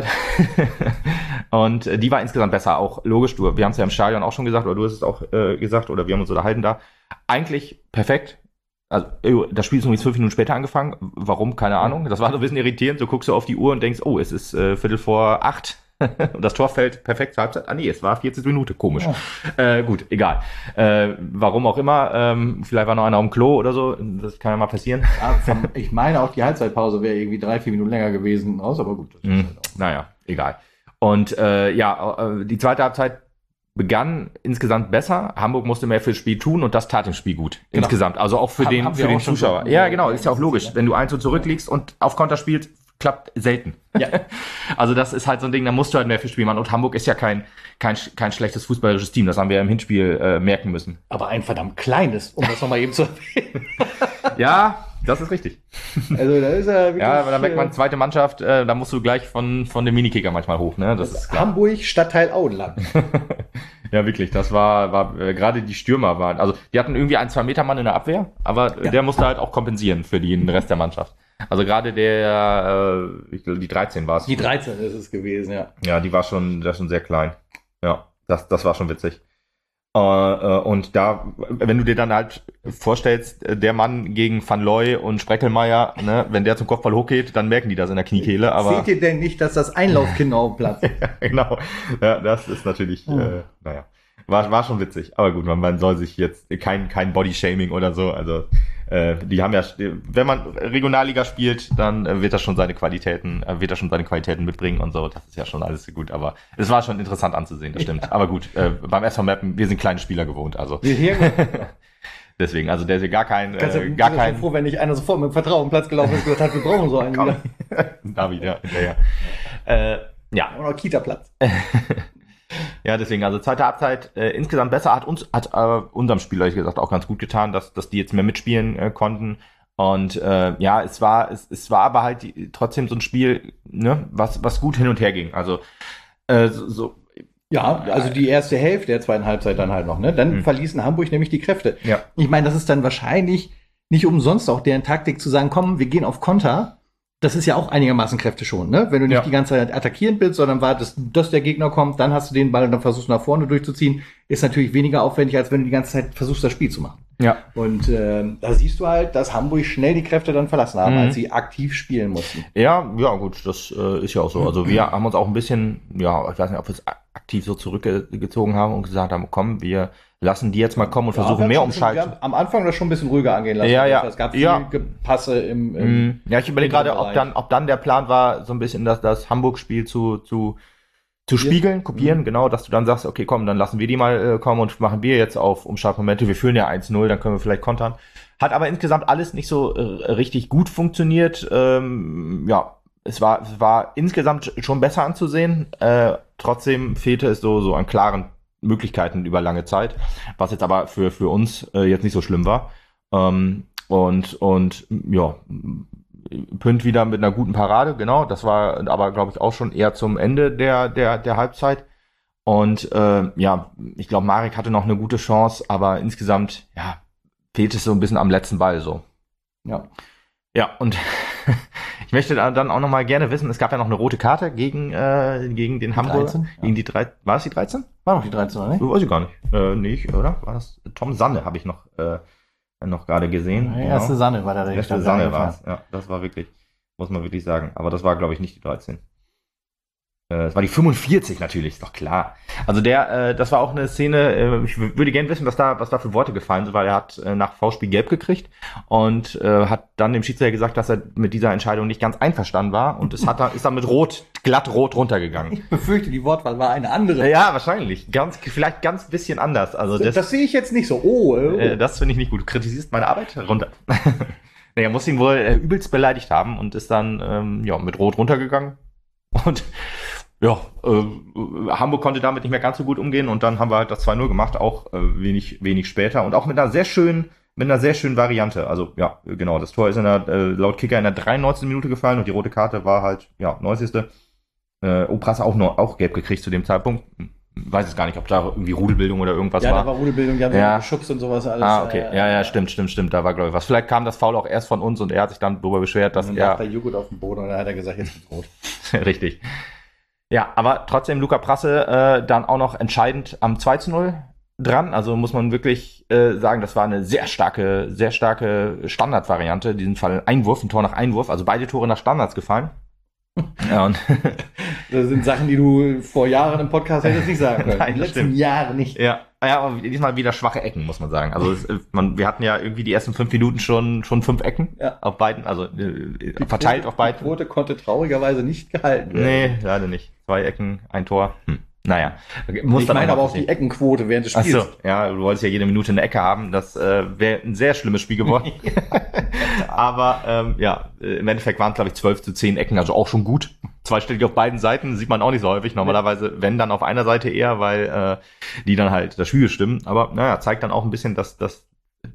Und äh, die war insgesamt besser. Auch logisch, du, wir haben es ja im Stadion auch schon gesagt, oder du hast es auch äh, gesagt, oder wir haben uns unterhalten da. Eigentlich perfekt. Also, äh, das Spiel ist übrigens fünf Minuten später angefangen. Warum? Keine Ahnung. Das war so ein bisschen irritierend. So guckst du auf die Uhr und denkst, oh, es ist äh, Viertel vor acht. Und das Tor fällt perfekt zur Halbzeit. Ah nee, es war vierzig Minuten. Komisch. Ja. Äh, gut, egal. Äh, warum auch immer. Ähm, vielleicht war noch einer auf dem Klo oder so. Das kann ja mal passieren. Ja, vom- ich meine auch die Halbzeitpause wäre irgendwie drei, vier Minuten länger gewesen aus, aber gut. Das ist Hm, halt auch- naja, egal. Und äh, ja, äh, die zweite Halbzeit begann insgesamt besser. Hamburg musste mehr fürs Spiel tun und das tat im Spiel gut. Genau. Insgesamt. Also auch für Haben- den, haben wir für den auch schon Zuschauer. so- Ja, genau. Ist ja auch ja, logisch. ja. Wenn du eins und zurückliegst und auf Konter spielst, klappt selten. Ja. Also das ist halt so ein Ding, da musst du halt mehr fürs Spiel machen. Und Hamburg ist ja kein, kein, kein schlechtes fußballerisches Team. Das haben wir ja im Hinspiel äh, merken müssen. Aber ein verdammt kleines, um das nochmal eben zu erwähnen. Ja, das ist richtig. Also da ist er wirklich, Ja, aber dann merkt man, äh, zweite Mannschaft, äh, da musst du gleich von, von dem Minikicker manchmal hoch, ne? Das ist klar. Hamburg, Stadtteil Auenland. Ja, wirklich, das war, war äh, gerade die Stürmer waren, also die hatten irgendwie einen zwei Meter Mann in der Abwehr, aber äh, Ja. der musste halt auch kompensieren für den Rest der Mannschaft. Also gerade der, äh, ich glaube, die dreizehn war es. Die dreizehn ist es gewesen, ja. Ja, die war schon, das schon sehr klein. Ja, das, das war schon witzig. Äh, äh, und da, wenn du dir dann halt vorstellst, äh, der Mann gegen Van Looy und Spreckelmeier, ne, wenn der zum Kopfball hochgeht, dann merken die das in der Kniekehle, aber. Seht ihr denn nicht, dass das Einlaufkind auf dem Platz ist? Genau. Ja, das ist natürlich, Hm. äh, naja, war, war schon witzig. Aber gut, man, man soll sich jetzt kein, kein Body-Shaming oder so, also, äh, die haben ja, wenn man Regionalliga spielt, dann äh, wird das schon seine Qualitäten, äh, wird das schon seine Qualitäten mitbringen und so. Das ist ja schon alles gut, aber es war schon interessant anzusehen, das stimmt. Ja. Aber gut, äh, beim S V Mappen, wir sind kleine Spieler gewohnt, also Wir hier, deswegen, also der ist ja gar kein, kannst du äh, bist gar du kein, schon froh, wenn nicht einer sofort mit dem Vertrauen auf den Platz gelaufen ist und gesagt hat, wir brauchen so einen Komm. wieder. David, ja, hinterher. Äh, ja, Oder Kita-Platz. Ja, deswegen, also zweite Halbzeit äh, insgesamt besser, hat uns, hat äh, unserem Spiel, ehrlich gesagt, auch ganz gut getan, dass, dass die jetzt mehr mitspielen äh, konnten. Und äh, ja, es war, es, es war aber halt die, trotzdem so ein Spiel, ne, was, was gut hin und her ging. Also äh, so, so Ja, also die erste Hälfte der zweiten Halbzeit dann halt noch, ne? Dann Hm. verließen Hamburg nämlich die Kräfte. ja. Ich meine, das ist dann wahrscheinlich nicht umsonst auch deren Taktik zu sagen, komm, wir gehen auf Konter. Das ist ja auch einigermaßen Kräfte schon, ne? Wenn du nicht Ja. die ganze Zeit attackierend bist, sondern wartest, dass der Gegner kommt, dann hast du den Ball und dann versuchst du nach vorne durchzuziehen, ist natürlich weniger aufwendig, als wenn du die ganze Zeit versuchst, das Spiel zu machen. Ja. Und ähm, da siehst du halt, dass Hamburg schnell die Kräfte dann verlassen haben, Mhm. als sie aktiv spielen mussten. Ja, ja, gut, das äh, ist ja auch so. Also wir haben uns auch ein bisschen, ja, ich weiß nicht, ob wir es aktiv so zurückgezogen haben und gesagt haben, komm, wir lassen die jetzt mal kommen und versuchen wir mehr haben schon- wir umschalten. haben am Anfang das schon ein bisschen ruhiger angehen lassen. Ja, ja. Es gab viel Ja. Gepasse im, im Mm, Ja, ich überlege gerade, ob Bereich. dann, ob dann der Plan war, so ein bisschen das, das Hamburg-Spiel zu, zu, zu spiegeln, kopieren, genau, dass du dann sagst, okay, komm, dann lassen wir die mal äh, kommen und machen wir jetzt auf Umschaltmomente. Wir führen ja eins null, dann können wir vielleicht kontern. Hat aber insgesamt alles nicht so äh, richtig gut funktioniert. Ähm, ja, es war, es war insgesamt schon besser anzusehen. Äh, trotzdem fehlte es so, so an klaren Möglichkeiten über lange Zeit, was jetzt aber für, für uns äh, jetzt nicht so schlimm war. Ähm, und, und ja, Pünd wieder mit einer guten Parade, genau. Das war aber, glaube ich, auch schon eher zum Ende der, der, der Halbzeit. Und äh, ja, ich glaube, Marek hatte noch eine gute Chance, aber insgesamt, ja, fehlt es so ein bisschen am letzten Ball so. Ja. Ja, und ich möchte dann auch noch mal gerne wissen, es gab ja noch eine rote Karte gegen, äh, gegen den Hamburger. dreizehn? Ja. Gegen die drei, war es die dreizehn? War doch die dreizehn, oder nicht? Weiß ich gar nicht. Äh, nicht, oder? War das Tom Sanne, habe ich noch, äh, noch gerade gesehen. Die erste genau. Sanne war da Der erste Sanne war es. Ja, das war wirklich, muss man wirklich sagen. Aber das war, glaube ich, nicht die dreizehn. Es war die fünfundvierzig natürlich, ist doch klar. Also der, äh, das war auch eine Szene, äh, ich w- würde gerne wissen, was da, was da für Worte gefallen sind, weil er hat äh, nach V-Spiel gelb gekriegt und äh, hat dann dem Schiedsrichter gesagt, dass er mit dieser Entscheidung nicht ganz einverstanden war und es hat dann, ist dann mit rot, glatt rot runtergegangen. Ich befürchte, die Wortwahl war eine andere. Ja, wahrscheinlich. Ganz, vielleicht ganz bisschen anders. Also das, Das sehe ich jetzt nicht so. Oh, oh. äh, das finde ich nicht gut. Du kritisierst meine Arbeit runter. Naja, muss ihn wohl äh, übelst beleidigt haben und ist dann ähm, ja mit rot runtergegangen und ja, äh, Hamburg konnte damit nicht mehr ganz so gut umgehen und dann haben wir halt das zwei null gemacht, auch äh, wenig wenig später und auch mit einer sehr schönen mit einer sehr schönen Variante. Also ja, genau, das Tor ist in der äh, laut Kicker in der dreiundneunzigsten Minute gefallen und die rote Karte war halt ja neunzigste Äh, Oprasse auch noch auch gelb gekriegt zu dem Zeitpunkt. Weiß es gar nicht, ob da irgendwie Rudelbildung oder irgendwas ja, war. Ja, da war Rudelbildung, die haben ja. geschubst und sowas alles. Ah, okay. Äh, ja, ja, stimmt, stimmt, stimmt. Da war, glaube ich, was. Vielleicht kam das Foul auch erst von uns und er hat sich dann darüber beschwert, dass dann er... lag der Joghurt auf dem Boden und dann hat er gesagt, jetzt gibt's rot. Richtig. Ja, aber trotzdem Luca Prasse äh, dann auch noch entscheidend am zwei zu null dran. Also muss man wirklich äh, sagen, das war eine sehr starke, sehr starke Standardvariante. In diesem Fall ein Einwurf, ein Tor nach Einwurf. Also beide Tore nach Standards gefallen. Ja, und das sind Sachen, die du vor Jahren im Podcast hättest nicht sagen können. Nein, In den letzten stimmt. Jahren nicht. Ja, ja, aber diesmal wieder schwache Ecken, muss man sagen. Also es, man, wir hatten ja irgendwie die ersten fünf Minuten schon schon fünf Ecken ja. auf beiden, also äh, verteilt Quote, auf beiden. Die Quote konnte traurigerweise nicht gehalten werden. Nee, leider nicht. Zwei Ecken, ein Tor. Hm. Naja. Muss ich meine aber auch die Eckenquote während des Spiels. Ach so, ja, du wolltest ja jede Minute eine Ecke haben. Das äh, wäre ein sehr schlimmes Spiel geworden. Aber ähm, ja, im Endeffekt waren es, glaube ich, zwölf zu zehn Ecken, also auch schon gut. Zweistellig auf beiden Seiten, sieht man auch nicht so häufig. Normalerweise, wenn dann auf einer Seite eher, weil äh, die dann halt das Spiel bestimmen. Aber naja, zeigt dann auch ein bisschen, dass, dass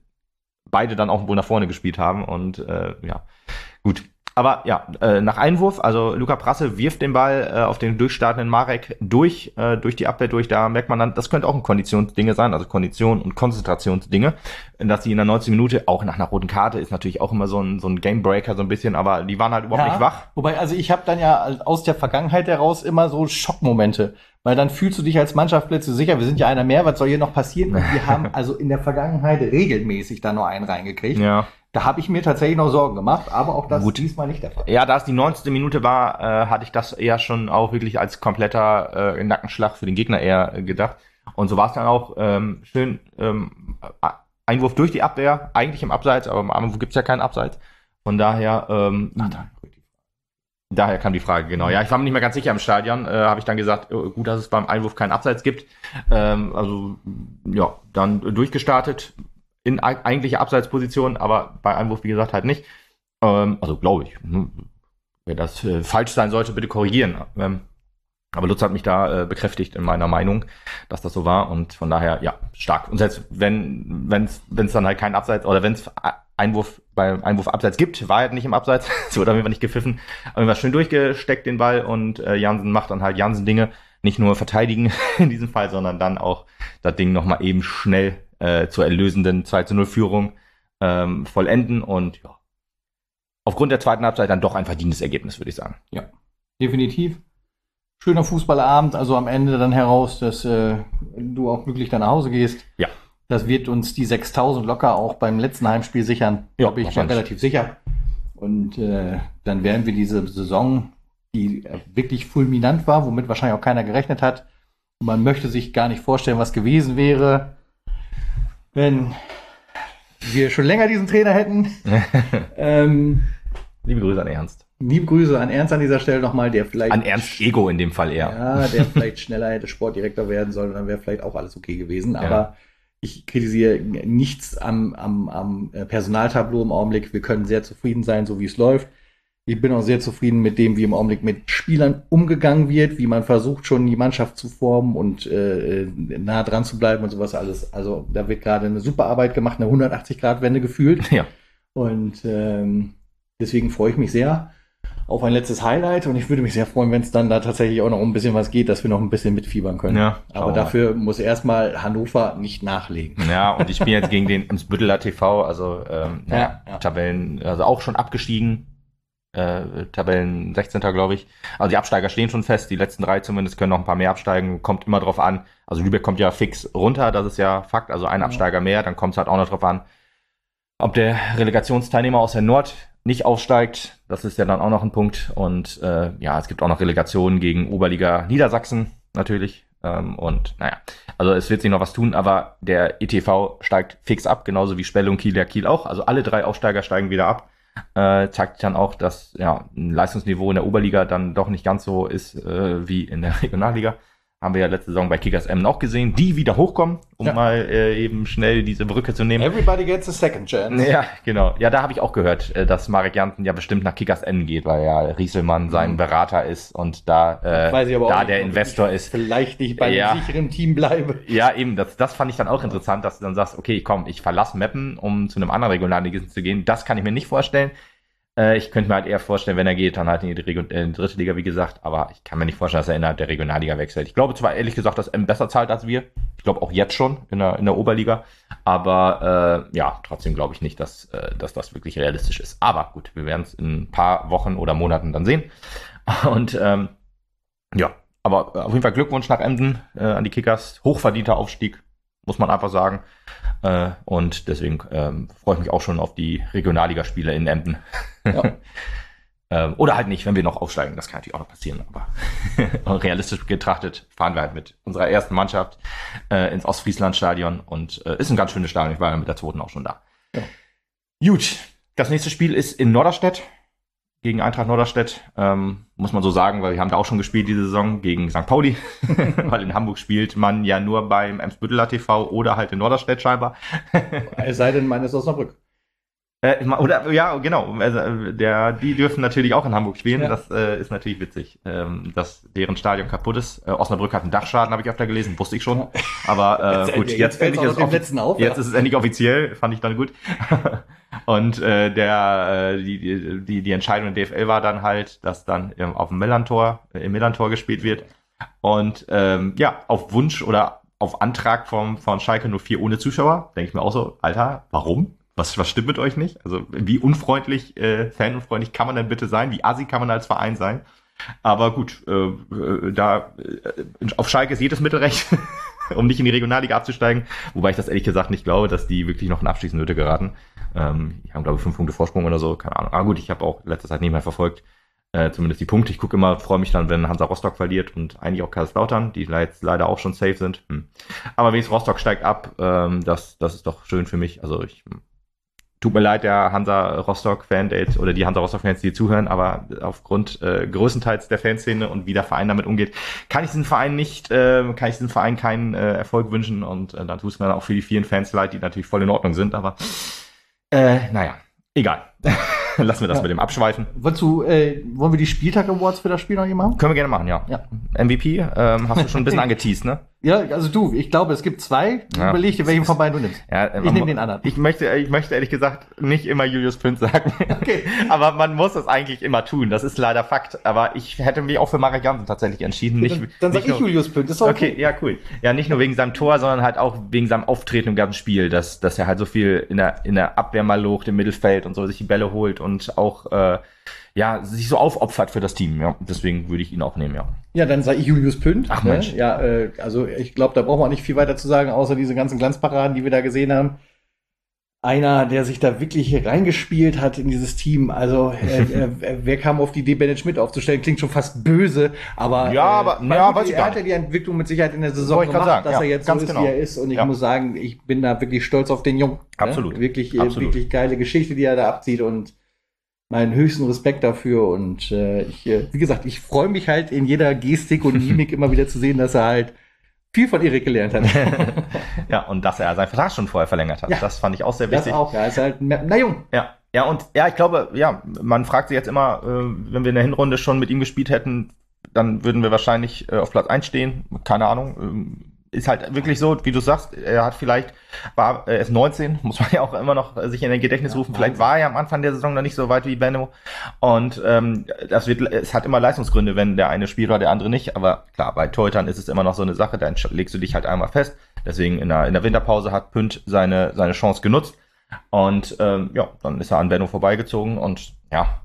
beide dann auch wohl nach vorne gespielt haben. Und äh, ja, gut. Aber ja, äh, nach Einwurf, also Luca Prasse wirft den Ball äh, auf den durchstartenden Marek durch, äh, durch die Abwehr durch. Da merkt man dann, das könnte auch ein Konditionsdinge sein, also Kondition und Konzentrationsdinge. Dass die in der neunzigsten Minute, auch nach einer roten Karte, ist natürlich auch immer so ein, so ein Gamebreaker so ein bisschen, aber die waren halt überhaupt ja, nicht wach. Wobei, also ich habe dann ja aus der Vergangenheit heraus immer so Schockmomente. Weil dann fühlst du dich als Mannschaft plötzlich sicher, wir sind ja einer mehr, was soll hier noch passieren? Und wir haben also in der Vergangenheit regelmäßig da nur einen reingekriegt. Ja. Da habe ich mir tatsächlich noch Sorgen gemacht, aber auch das Gut. diesmal nicht der Fall. Ja, da es die neunzigste Minute war, äh, hatte ich das eher schon auch wirklich als kompletter äh, Nackenschlag für den Gegner eher äh, gedacht. Und so war es dann auch ähm, schön ähm, Einwurf durch die Abwehr, eigentlich im Abseits, aber im Einwurf gibt's ja keinen Abseits. Von daher, ähm, Ach, da. daher kam die Frage, genau. Ja, ich war mir nicht mehr ganz sicher im Stadion, äh, habe ich dann gesagt, oh, gut, dass es beim Einwurf keinen Abseits gibt. Ähm, also ja, dann durchgestartet. In eigentliche Abseitsposition, aber bei Einwurf, wie gesagt, halt nicht. Ähm, also glaube ich. Wenn das äh, falsch sein sollte, bitte korrigieren. Ähm, aber Lutz hat mich da äh, bekräftigt in meiner Meinung, dass das so war und von daher, ja, stark. Und selbst wenn wenn's wenn's dann halt kein Abseits oder wenn es Einwurf beim Einwurf Abseits gibt, war halt nicht im Abseits, es wurde auf jeden Fall nicht gepfiffen, aber wir schön durchgesteckt den Ball und äh, Jansen macht dann halt Jansen Dinge, nicht nur verteidigen in diesem Fall, sondern dann auch das Ding nochmal eben schnell äh, zur erlösenden zwei zu null Führung ähm, vollenden und ja, aufgrund der zweiten Halbzeit dann doch ein verdientes Ergebnis, würde ich sagen. Ja, definitiv. Schöner Fußballabend, also am Ende dann heraus, dass äh, du auch glücklich dann nach Hause gehst. Ja. Das wird uns die sechstausend locker auch beim letzten Heimspiel sichern, Ja, glaube ich, bin relativ sicher. Und äh, dann werden wir diese Saison, die wirklich fulminant war, womit wahrscheinlich auch keiner gerechnet hat. Und man möchte sich gar nicht vorstellen, was gewesen wäre, wenn wir schon länger diesen Trainer hätten. ähm, Liebe Grüße an Ernst. Liebe Grüße an Ernst an dieser Stelle nochmal, der vielleicht... An Ernst Ego in dem Fall eher. Ja, der vielleicht schneller hätte Sportdirektor werden sollen, dann wäre vielleicht auch alles okay gewesen. Ja. Aber ich kritisiere nichts am, am, am Personaltableau im Augenblick. Wir können sehr zufrieden sein, so wie es läuft. Ich bin auch sehr zufrieden mit dem, wie im Augenblick mit Spielern umgegangen wird, wie man versucht, schon die Mannschaft zu formen und äh, nah dran zu bleiben und sowas alles. Also da wird gerade eine super Arbeit gemacht, eine hundertachtzig Grad Wende gefühlt. Ja. Und ähm, Deswegen freue ich mich sehr auf ein letztes Highlight und ich würde mich sehr freuen, wenn es dann da tatsächlich auch noch um ein bisschen was geht, dass wir noch ein bisschen mitfiebern können. Ja, aber dafür muss erstmal Hannover nicht nachlegen. Ja, und ich spiele jetzt gegen den Ems-Bütteler T V, also ähm, ja, ja, ja. Tabellen, also auch schon abgestiegen. Äh, Tabellen sechzehnter glaube ich. Also die Absteiger stehen schon fest, die letzten drei zumindest, können noch ein paar mehr absteigen, kommt immer drauf an. Also Lübeck kommt ja fix runter, das ist ja Fakt, also ein Absteiger mehr, dann kommt es halt auch noch drauf an, ob der Relegationsteilnehmer aus der Nord nicht aufsteigt, das ist ja dann auch noch ein Punkt. Und äh, ja, es gibt auch noch Relegationen gegen Oberliga Niedersachsen natürlich. Ähm, und naja, also es wird sich noch was tun, aber der E T V steigt fix ab, genauso wie Spelle und Kiel, der Kiel auch. Also alle drei Aufsteiger steigen wieder ab. Äh, zeigt dann auch, dass ja ein Leistungsniveau in der Oberliga dann doch nicht ganz so ist äh, wie in der Regionalliga. Haben wir ja letzte Saison bei Kickers Emmen auch gesehen, die wieder hochkommen, um ja. mal äh, eben schnell diese Brücke zu nehmen. Everybody gets a second chance. Ja, genau. Ja, da habe ich auch gehört, äh, dass Marek Jansen ja bestimmt nach Kickers Emmen geht, weil ja Rieselmann mhm. sein Berater ist und da, äh, Weiß ich aber da auch der nicht, Investor ist. Vielleicht nicht bei ja. einem sicheren Team bleibe. Ja, eben. Das, das fand ich dann auch interessant, dass du dann sagst, okay, komm, ich verlasse Meppen, um zu einem anderen Regionalligisten zu gehen. Das kann ich mir nicht vorstellen. Ich könnte mir halt eher vorstellen, wenn er geht, dann halt in die, Region, in die dritte Liga, wie gesagt. Aber ich kann mir nicht vorstellen, dass er innerhalb der Regionalliga wechselt. Ich glaube zwar ehrlich gesagt, dass M besser zahlt als wir. Ich glaube auch jetzt schon in der, in der Oberliga. Aber äh, ja, trotzdem glaube ich nicht, dass, äh, dass das wirklich realistisch ist. Aber gut, wir werden es in ein paar Wochen oder Monaten dann sehen. Und ähm, ja, aber auf jeden Fall Glückwunsch nach Emden äh, an die Kickers. Hochverdienter Aufstieg, muss man einfach sagen. Äh, und deswegen ähm, freue ich mich auch schon auf die Regionalligaspiele in Emden. Ja. ähm, oder halt nicht, wenn wir noch aufsteigen. Das kann natürlich auch noch passieren. Aber realistisch betrachtet fahren wir halt mit unserer ersten Mannschaft äh, ins Ostfrieslandstadion. Und äh, ist ein ganz schönes Stadion. Ich war ja mit der zweiten auch schon da. Ja. Gut, das nächste Spiel ist in Norderstedt. Gegen Eintracht Norderstedt, ähm, muss man so sagen, weil wir haben da auch schon gespielt diese Saison gegen Sankt Pauli, weil in Hamburg spielt man ja nur beim Ems-Bütteler T V oder halt in Norderstedt scheinbar. Es sei denn, man ist aus Osnabrück. Äh, oder ja, genau. Also, der, die dürfen natürlich auch in Hamburg spielen. Ja. Das äh, ist natürlich witzig, ähm, dass deren Stadion kaputt ist. Äh, Osnabrück hat einen Dachschaden, habe ich öfter gelesen, wusste ich schon. Ja. Aber äh, jetzt, gut, jetzt, jetzt, jetzt, ist, es letzten auf, jetzt ja. ist es endlich offiziell, fand ich dann gut. Und äh, der äh, die, die die Entscheidung in D F L war dann halt, dass dann ähm, auf dem Millantor äh, im Millantor gespielt wird. Und ähm, ja, auf Wunsch oder auf Antrag vom von Schalke null vier ohne Zuschauer, denke ich mir auch so, Alter, warum? Was, was stimmt mit euch nicht? Also wie unfreundlich, äh, fanunfreundlich kann man denn bitte sein? Wie assi kann man als Verein sein? Aber gut, äh, äh, da äh, auf Schalke ist jedes Mittelrecht, um nicht in die Regionalliga abzusteigen. Wobei ich das ehrlich gesagt nicht glaube, dass die wirklich noch in Abstiegsnöte geraten. Ähm, die haben, glaube ich, fünf Punkte Vorsprung oder so, keine Ahnung. Aber gut, ich habe auch letzte Zeit nicht mehr verfolgt, äh, zumindest die Punkte. Ich gucke immer, freue mich dann, wenn Hansa Rostock verliert und eigentlich auch Kaiserslautern, die jetzt leider auch schon safe sind. Hm. Aber wenigstens Rostock steigt ab, ähm, das, das ist doch schön für mich. Also ich tut mir leid, der Hansa Rostock-Fan oder die Hansa Rostock-Fans, die zuhören, aber aufgrund äh, größtenteils der Fanszene und wie der Verein damit umgeht, kann ich diesen Verein nicht, äh, kann ich diesem Verein keinen äh, Erfolg wünschen und äh, dann tut es mir dann auch für die vielen Fans leid, die natürlich voll in Ordnung sind, aber äh, naja, egal. Lassen wir das ja. mit dem Abschweifen. Wolltest du, äh, wollen wir die Spieltag-Awards für das Spiel noch hier machen? Können wir gerne machen, ja. ja. M V P ähm, hast du schon ein bisschen angeteased, ne? Ja, also du, ich glaube, es gibt zwei. Ja. Überleg dir, welchen von beiden du nimmst. Ja, ähm, ich nehme den anderen. Ich möchte, ich möchte ehrlich gesagt nicht immer Julius Pünz sagen. Okay. Aber man muss es eigentlich immer tun. Das ist leider Fakt. Aber ich hätte mich auch für Marek Jansen tatsächlich entschieden. Nicht, dann dann nicht sag ich nur, Julius Pünz. Ist okay. Okay, ja, cool. Ja, nicht nur wegen seinem Tor, sondern halt auch wegen seinem Auftreten im ganzen Spiel. Dass, dass er halt so viel in der, in der Abwehr mal locht, im Mittelfeld und so sich die Bälle holt und auch, äh, ja, sich so aufopfert für das Team, ja. Deswegen würde ich ihn auch nehmen, ja. Ja, dann sage ich Julius Pünd. Ach Mensch. Ne? Ja, äh, also ich glaube, da braucht man nicht viel weiter zu sagen, außer diese ganzen Glanzparaden, die wir da gesehen haben. Einer, der sich da wirklich reingespielt hat in dieses Team. Also äh, äh, wer kam auf die Idee, Bennett Schmidt aufzustellen? Klingt schon fast böse, aber ja, aber äh, ja, weiß ich er hat ja die Entwicklung mit Sicherheit in der Saison gemacht, sagen. dass ja, er jetzt so ist, genau. wie er ist. Und ich ja. muss sagen, ich bin da wirklich stolz auf den Jungen. Absolut. Ne? Wirklich, Absolut. Äh, wirklich geile Geschichte, die er da abzieht und meinen höchsten Respekt dafür. Und äh, ich, äh, wie gesagt, ich freue mich halt in jeder Gestik und Mimik immer wieder zu sehen, dass er halt viel von Erik gelernt hat. Ja, und dass er seinen Vertrag schon vorher verlängert hat. Ja, das fand ich auch sehr wichtig. Das auch, ja. Ist halt, na jung. Ja, ja, und ja, ich glaube, ja, man fragt sich jetzt immer, äh, wenn wir in der Hinrunde schon mit ihm gespielt hätten, dann würden wir wahrscheinlich äh, auf Platz eins stehen. Keine Ahnung. Ähm, ist halt wirklich so, wie du sagst, er hat vielleicht, war, er ist neunzehn, muss man ja auch immer noch sich in den Gedächtnis ja, rufen, vielleicht war er ja am Anfang der Saison noch nicht so weit wie Benno und ähm, das wird, es hat immer Leistungsgründe, wenn der eine spielt oder der andere nicht, aber klar, bei Torhütern ist es immer noch so eine Sache, da legst du dich halt einmal fest, deswegen in der, in der Winterpause hat Pünd seine, seine Chance genutzt und ähm, ja, dann ist er an Benno vorbeigezogen und ja,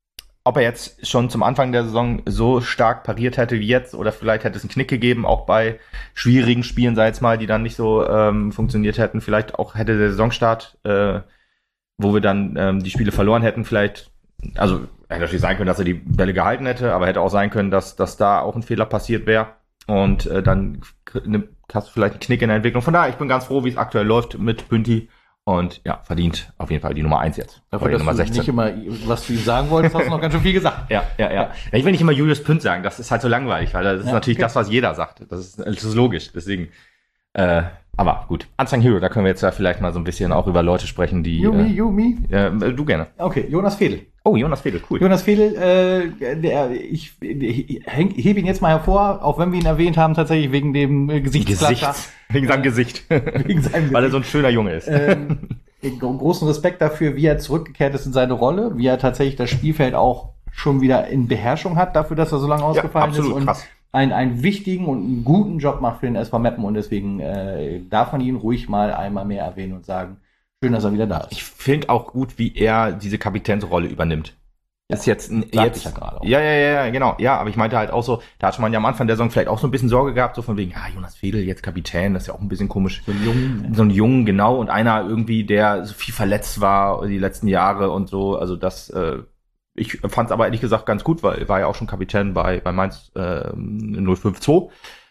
ob er jetzt schon zum Anfang der Saison so stark pariert hätte wie jetzt oder vielleicht hätte es einen Knick gegeben, auch bei schwierigen Spielen, sei jetzt mal, die dann nicht so ähm, funktioniert hätten. Vielleicht auch hätte der Saisonstart, äh, wo wir dann ähm, die Spiele verloren hätten, vielleicht, also hätte natürlich sein können, dass er die Bälle gehalten hätte, aber hätte auch sein können, dass, dass da auch ein Fehler passiert wäre und äh, dann hast du vielleicht einen Knick in der Entwicklung. Von daher, ich bin ganz froh, wie es aktuell läuft mit Pünti. Und ja, verdient auf jeden Fall die Nummer eins jetzt. Dafür, dass Nummer du sechzehn. Nicht immer, was du ihm sagen wolltest, hast du noch ganz schön viel gesagt. Ja, ja, ja. Ich will nicht immer Julius Pünd sagen, das ist halt so langweilig, weil das ist ja, natürlich okay. Das, was jeder sagt. Das ist, das ist logisch, deswegen. Äh, aber gut, Unsung Hero, da können wir jetzt ja vielleicht mal so ein bisschen auch über Leute sprechen, die... You, me, you, me? Äh, du gerne. Okay, Jonas Fedel. Oh, Jonas Fedel, cool. Jonas Fedel, äh, der, ich, ich hebe ihn jetzt mal hervor, auch wenn wir ihn erwähnt haben, tatsächlich wegen dem äh, Gesichtsklatscher. Gesicht. Wegen seinem Gesicht. Wegen seinem Gesicht. Weil er so ein schöner Junge ist. Ähm, großen Respekt dafür, wie er zurückgekehrt ist in seine Rolle, wie er tatsächlich das Spielfeld auch schon wieder in Beherrschung hat, dafür, dass er so lange ausgefallen ja, absolut, ist und krass. Einen, einen wichtigen und einen guten Job macht für den S V Meppen und deswegen äh, darf man ihn ruhig mal einmal mehr erwähnen und sagen, schön, dass er wieder da ist. Ich finde auch gut, wie er diese Kapitänsrolle übernimmt. Ja, ist jetzt ein, jetzt ja gerade auch. Ja, ja, ja, genau. Ja, aber ich meinte halt auch so, da hatte man ja am Anfang der Saison vielleicht auch so ein bisschen Sorge gehabt, so von wegen, ah, Jonas Fedel, jetzt Kapitän, das ist ja auch ein bisschen komisch. So ein Jungen. So ein Jungen, genau, und einer irgendwie, der so viel verletzt war die letzten Jahre und so, also das, äh, ich fand es aber ehrlich gesagt ganz gut, weil er war ja auch schon Kapitän bei, bei Mainz äh, null fünf zwei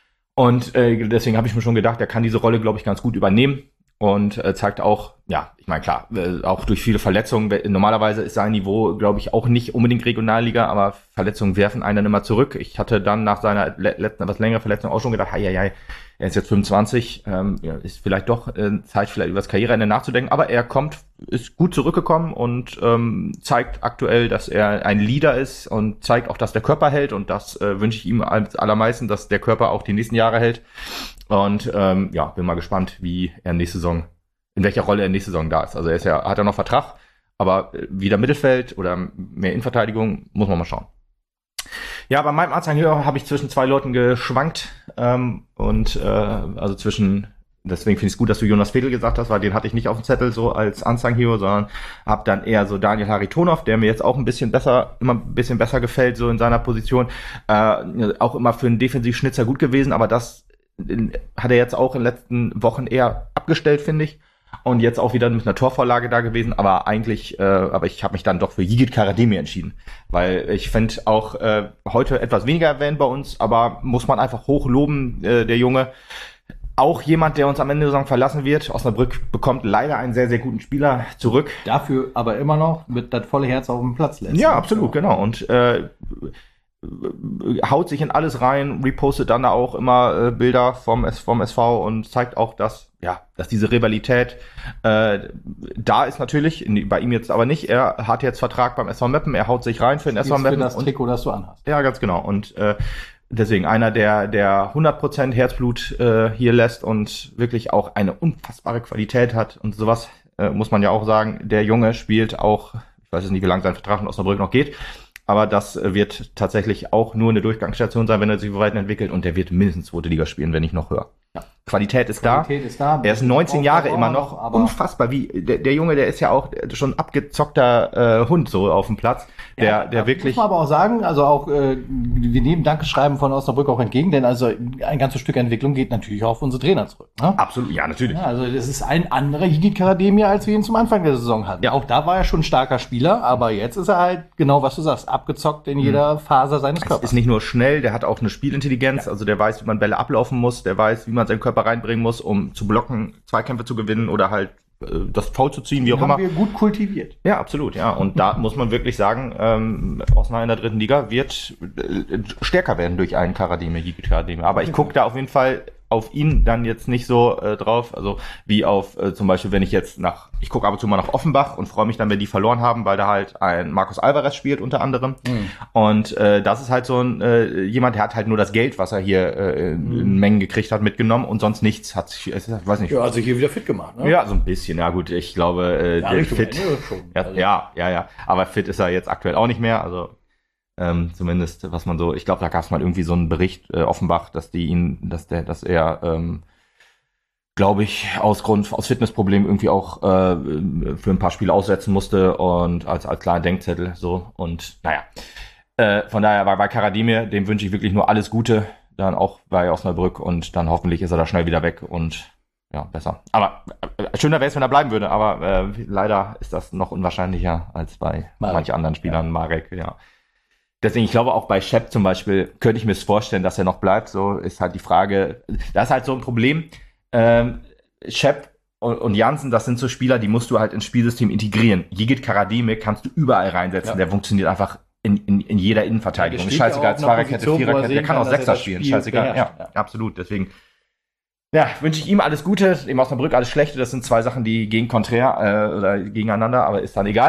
und äh, deswegen habe ich mir schon gedacht, er kann diese Rolle, glaube ich, ganz gut übernehmen. Und äh, zeigt auch, ja, ich meine, klar, äh, auch durch viele Verletzungen, normalerweise ist sein Niveau, glaube ich, auch nicht unbedingt Regionalliga, aber Verletzungen werfen einen dann immer zurück. Ich hatte dann nach seiner le- letzten, etwas längeren Verletzung auch schon gedacht, hei, hei, hei, er ist jetzt fünfundzwanzig, ähm, ja, ist vielleicht doch äh, Zeit, vielleicht über das Karriereende nachzudenken, aber er kommt, ist gut zurückgekommen und ähm, zeigt aktuell, dass er ein Leader ist und zeigt auch, dass der Körper hält und das äh, wünsche ich ihm als allermeisten, dass der Körper auch die nächsten Jahre hält. Und ähm, ja, bin mal gespannt, wie er nächste Saison, in welcher Rolle er nächste Saison da ist. Also er ist ja, hat er noch Vertrag, aber wieder Mittelfeld oder mehr Innenverteidigung, muss man mal schauen. Ja, bei meinem Unsung Hero habe ich zwischen zwei Leuten geschwankt ähm, und äh, also zwischen, deswegen finde ich es gut, dass du Jonas Fedel gesagt hast, weil den hatte ich nicht auf dem Zettel so als Unsung Hero, sondern habe dann eher so Daniel Haritonov, der mir jetzt auch ein bisschen besser, immer ein bisschen besser gefällt, so in seiner Position, äh, auch immer für einen Defensivschnitzer gut gewesen, aber das hat er jetzt auch in den letzten Wochen eher abgestellt, finde ich. Und jetzt auch wieder mit einer Torvorlage da gewesen. Aber eigentlich, äh, aber ich habe mich dann doch für Yigit Karademir entschieden. Weil ich finde auch äh, heute etwas weniger erwähnt bei uns, aber muss man einfach hochloben, äh, der Junge. Auch jemand, der uns am Ende der Saison verlassen wird. Osnabrück bekommt leider einen sehr, sehr guten Spieler zurück. Dafür aber immer noch mit das volle Herz auf dem Platz lässt. Ja, absolut, genau. Und äh, haut sich in alles rein, repostet dann auch immer äh, Bilder vom, S- vom S V und zeigt auch, dass ja, dass diese Rivalität äh, da ist natürlich, in, bei ihm jetzt aber nicht. Er hat jetzt Vertrag beim S V Meppen, er haut sich rein für den S V Meppen. Für das Trikot, das du anhast. Ja, ganz genau. Und äh, deswegen einer, der der hundert Prozent Herzblut äh, hier lässt und wirklich auch eine unfassbare Qualität hat und sowas, äh, muss man ja auch sagen. Der Junge spielt auch, ich weiß jetzt nicht, wie lange sein Vertrag in Osnabrück noch geht, aber das wird tatsächlich auch nur eine Durchgangsstation sein, wenn er sich weiterentwickelt und der wird mindestens zweite Liga spielen, wenn nicht noch höher. Ja. Qualität ist Qualität da. ist da. Er ist neunzehn Jahre immer noch. noch Unfassbar. Wie der, der Junge, der ist ja auch schon abgezockter äh, Hund so auf dem Platz. Der, ja, der wirklich. Muss man aber auch sagen, also auch äh, wir nehmen Dankeschreiben von Osnabrück auch entgegen, denn also ein ganzes Stück Entwicklung geht natürlich auch auf unsere Trainer zurück. Ne? Absolut, ja natürlich. Ja, also das ist ein anderer Yigit Karademir, als wir ihn zum Anfang der Saison hatten. Ja, auch da war er schon ein starker Spieler, aber jetzt ist er halt genau, was du sagst, abgezockt in jeder mhm. Faser seines Körpers. Es ist nicht nur schnell, der hat auch eine Spielintelligenz, ja. Also der weiß, wie man Bälle ablaufen muss, der weiß, wie man seinen Körper reinbringen muss, um zu blocken, Zweikämpfe zu gewinnen oder halt äh, das Foul zu ziehen, wie auch haben immer. Haben wir gut kultiviert. Ja, absolut, ja. Und da muss man wirklich sagen, ähm, Osnabrück in der dritten Liga wird äh, stärker werden durch einen Karademir, Yigit Karademir. Aber ich gucke da auf jeden Fall auf ihn dann jetzt nicht so äh, drauf, also wie auf äh, zum Beispiel, wenn ich jetzt nach, ich gucke ab und zu mal nach Offenbach und freue mich dann, wenn die verloren haben, weil da halt ein Marcos Alvarez spielt unter anderem. Mhm. Und äh, das ist halt so ein äh, jemand, der hat halt nur das Geld, was er hier äh, in mhm. Mengen gekriegt hat, mitgenommen und sonst nichts. Hat sich, ich weiß nicht. Ja, hat sich hier wieder fit gemacht, ne? Ja, so ein bisschen. Ja gut, ich glaube, äh, ja, der Richtung fit. Schon, ja, also. ja, ja, ja. Aber fit ist er jetzt aktuell auch nicht mehr. Also Ähm, zumindest, was man so, ich glaube, da gab es mal irgendwie so einen Bericht, äh, Offenbach, dass die ihn, dass der, dass er, ähm, glaube ich, aus Grund, aus Fitnessproblemen irgendwie auch äh, für ein paar Spiele aussetzen musste und als als kleiner Denkzettel so und naja. Äh, von daher war bei Karademir, dem wünsche ich wirklich nur alles Gute, dann auch bei Osnabrück und dann hoffentlich ist er da schnell wieder weg und ja, besser. Aber äh, schöner wäre es, wenn er bleiben würde, aber äh, leider ist das noch unwahrscheinlicher als bei Marek. Manchen anderen Spielern, ja. Marek, ja. Deswegen, ich glaube, auch bei Shep zum Beispiel könnte ich mir es vorstellen, dass er noch bleibt. So ist halt die Frage, da ist halt so ein Problem. Ähm, Shep und, und Jansen, das sind so Spieler, die musst du halt ins Spielsystem integrieren. Yigit Karademir kannst du überall reinsetzen. Ja. Der funktioniert einfach in, in, in jeder Innenverteidigung. Ja, scheißegal, Zweierkette, Viererkette, der kann auch Sechser spielen. Scheißegal, ja, ja, absolut. Deswegen, ja, wünsche ich ihm alles Gute, dem Osnabrück alles Schlechte. Das sind zwei Sachen, die gegen konträr äh, oder gegeneinander, aber ist dann egal.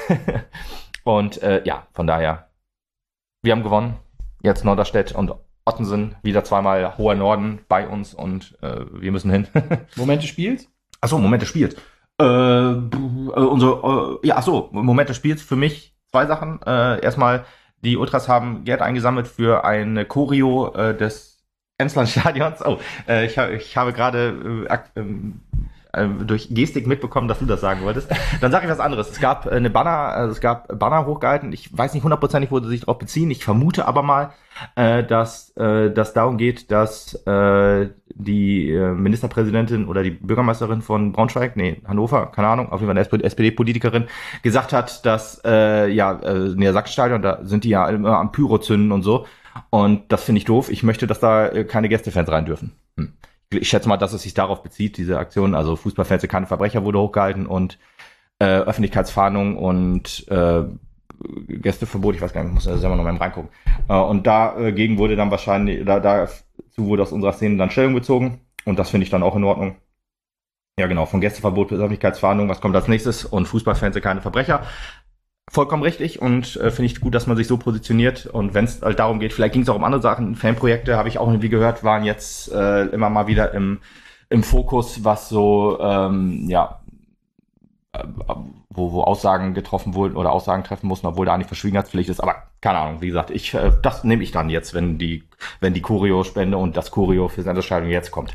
Und äh, ja, von daher. Wir haben gewonnen. Jetzt Norderstedt und Ottensen wieder zweimal hoher Norden bei uns und äh, wir müssen hin. Moment des Spiels? Achso, Moment des Spiels. Äh, äh, unser, äh, ja, achso, Moment des Spiels für mich zwei Sachen. Äh, erstmal, die Ultras haben Geld eingesammelt für eine Choreo äh, des Emslandstadions. Oh, äh, ich, hab, ich habe gerade äh, äh, durch Gestik mitbekommen, dass du das sagen wolltest. Dann sage ich was anderes. Es gab eine Banner, also es gab Banner hochgehalten. Ich weiß nicht hundertprozentig, wo sie sich darauf beziehen. Ich vermute aber mal, äh, dass äh, das darum geht, dass äh, die äh, Ministerpräsidentin oder die Bürgermeisterin von Braunschweig, nee, Hannover, keine Ahnung, auf jeden Fall eine S P D-Politikerin, gesagt hat, dass äh, ja, äh, in der Sachsenstadion, da sind die ja immer am Pyro zünden und so. Und das finde ich doof. Ich möchte, dass da äh, keine Gästefans rein dürfen. Hm. Ich schätze mal, dass es sich darauf bezieht, diese Aktion. Also Fußballfans sind keine Verbrecher wurde hochgehalten und äh, Öffentlichkeitsfahndung und äh, Gästeverbot, ich weiß gar nicht, ich muss da selber noch mal reingucken. Äh, und dagegen wurde dann wahrscheinlich, da, dazu wurde aus unserer Szene dann Stellung bezogen und das finde ich dann auch in Ordnung. Ja genau, von Gästeverbot bis Öffentlichkeitsfahndung, was kommt als nächstes? Und Fußballfans sind keine Verbrecher. Vollkommen richtig und äh, finde ich gut, dass man sich so positioniert und wenn es halt darum geht, vielleicht ging es auch um andere Sachen, Fanprojekte, habe ich auch irgendwie gehört, waren jetzt äh, immer mal wieder im im Fokus, was so ähm, ja äh, wo wo Aussagen getroffen wurden oder Aussagen treffen mussten, obwohl da eigentlich Verschwiegenheitspflicht ist, aber keine Ahnung, wie gesagt, ich äh, das nehme ich dann jetzt, wenn die wenn die Choreo-Spende und das Choreo für Senderscheidung jetzt kommt.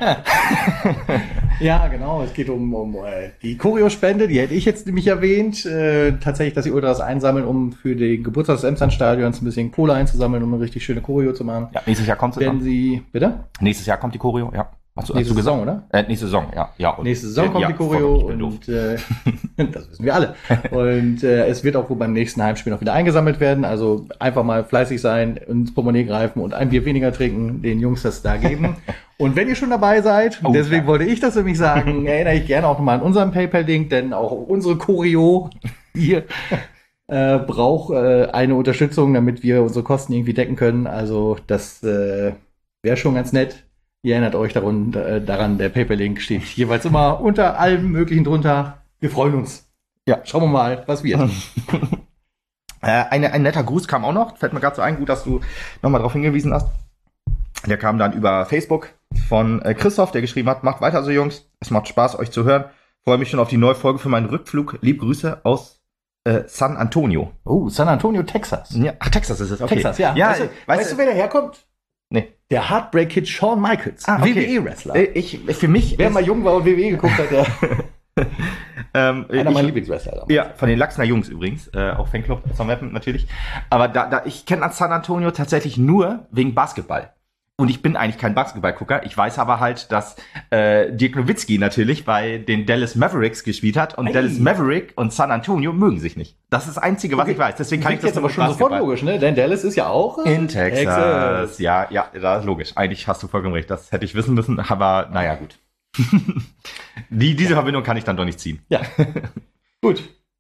Ja, genau, es geht um, um äh, die Choreo-Spende, die hätte ich jetzt nämlich erwähnt, äh, tatsächlich, dass die Ultras einsammeln, um für den Geburtstag des Emslandstadions ein bisschen Kohle einzusammeln, um eine richtig schöne Choreo zu machen. Ja, nächstes Jahr kommt sie Wenn sie, bitte? Nächstes Jahr kommt die Choreo, ja. Hast du, nächste hast du Saison, oder? Äh, nächste Saison, ja. ja und, nächste Saison äh, kommt ja, die Choreo und äh, das wissen wir alle. Und äh, es wird auch wohl beim nächsten Heimspiel noch wieder eingesammelt werden. Also einfach mal fleißig sein, ins Portemonnaie greifen und ein Bier weniger trinken, den Jungs das da geben. Und wenn ihr schon dabei seid, oh, deswegen ja. wollte ich das nämlich sagen, erinnere ich gerne auch nochmal an unseren PayPal-Link, denn auch unsere Choreo hier äh, braucht äh, eine Unterstützung, damit wir unsere Kosten irgendwie decken können. Also das äh, wäre schon ganz nett. Ihr erinnert euch daran, äh, daran, der PayPal-Link steht jeweils immer unter allem Möglichen drunter. Wir freuen uns. Ja, schauen wir mal, was wird. äh, eine, ein netter Gruß kam auch noch. Fällt mir gerade so ein, gut, dass du nochmal darauf hingewiesen hast. Der kam dann über Facebook von äh, Christoph, der geschrieben hat, macht weiter so, Jungs. Es macht Spaß, euch zu hören. Freue mich schon auf die neue Folge für meinen Rückflug. Liebe Grüße aus äh, San Antonio. Oh, San Antonio, Texas. Ja, ach, Texas ist es, okay. Texas, ja. ja weißt, du, weißt, weißt du, wer daherkommt? Nee. Der Heartbreak-Kid Shawn Michaels. Ah, okay. W W E-Wrestler. Ich, für mich. Wer mal jung war und W W E geguckt hat, der. ähm, Einer ich, meiner Lieblingswrestler. Ja, von den Lachsner Jungs übrigens. Äh, auch Fanclub von Mappen natürlich. Aber da, da, ich kenne San Antonio tatsächlich nur wegen Basketball. Und ich bin eigentlich kein Basketballgucker. Ich weiß aber halt, dass äh, Dirk Nowitzki natürlich bei den Dallas Mavericks gespielt hat. Und hey. Dallas Maverick und San Antonio mögen sich nicht. Das ist das Einzige, was okay. ich weiß. Deswegen kann ich das jetzt aber schon sofort logisch, ne? Denn Dallas ist ja auch äh, in Texas. Texas. Ja, ja, das ist logisch. Eigentlich hast du vollkommen recht. Das hätte ich wissen müssen. Aber naja, gut. Die, diese ja. Verbindung kann ich dann doch nicht ziehen. Ja, gut.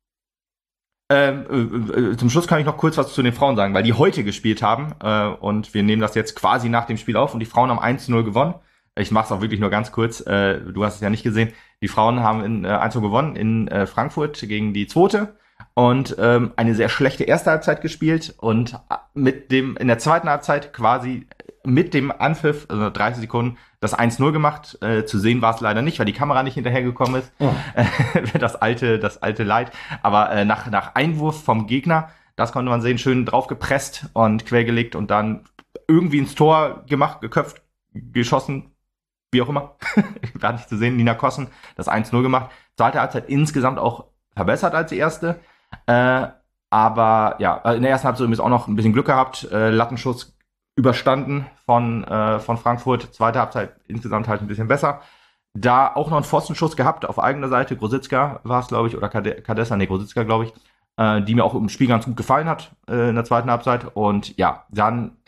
Ähm, äh, zum Schluss kann ich noch kurz was zu den Frauen sagen, weil die heute gespielt haben äh, und wir nehmen das jetzt quasi nach dem Spiel auf und die Frauen haben eins zu null gewonnen. Ich mache es auch wirklich nur ganz kurz. Äh, du hast es ja nicht gesehen. Die Frauen haben in äh, eins zu null gewonnen in äh, Frankfurt gegen die Zweite und ähm, eine sehr schlechte erste Halbzeit gespielt und mit dem in der zweiten Halbzeit quasi mit dem Anpfiff, also dreißig Sekunden, das eins null gemacht. Äh, zu sehen war es leider nicht, weil die Kamera nicht hinterhergekommen ist. Oh. das alte, das alte Leid. Aber äh, nach, nach Einwurf vom Gegner, das konnte man sehen, schön draufgepresst und quergelegt und dann irgendwie ins Tor gemacht, geköpft, geschossen, wie auch immer. War nicht zu sehen, Nina Kossen, das eins null gemacht. Zweite Halbzeit insgesamt auch verbessert als die erste. Äh, aber ja, in der ersten Halbzeit übrigens auch noch ein bisschen Glück gehabt. Äh, Lattenschuss überstanden von, äh, von Frankfurt. Zweite Halbzeit insgesamt halt ein bisschen besser. Da auch noch einen Pfostenschuss gehabt auf eigener Seite. Grositzka war es, glaube ich, oder Kadessa, nee, Grositzka, glaube ich, äh, die mir auch im Spiel ganz gut gefallen hat äh, in der zweiten Halbzeit. Und ja, dann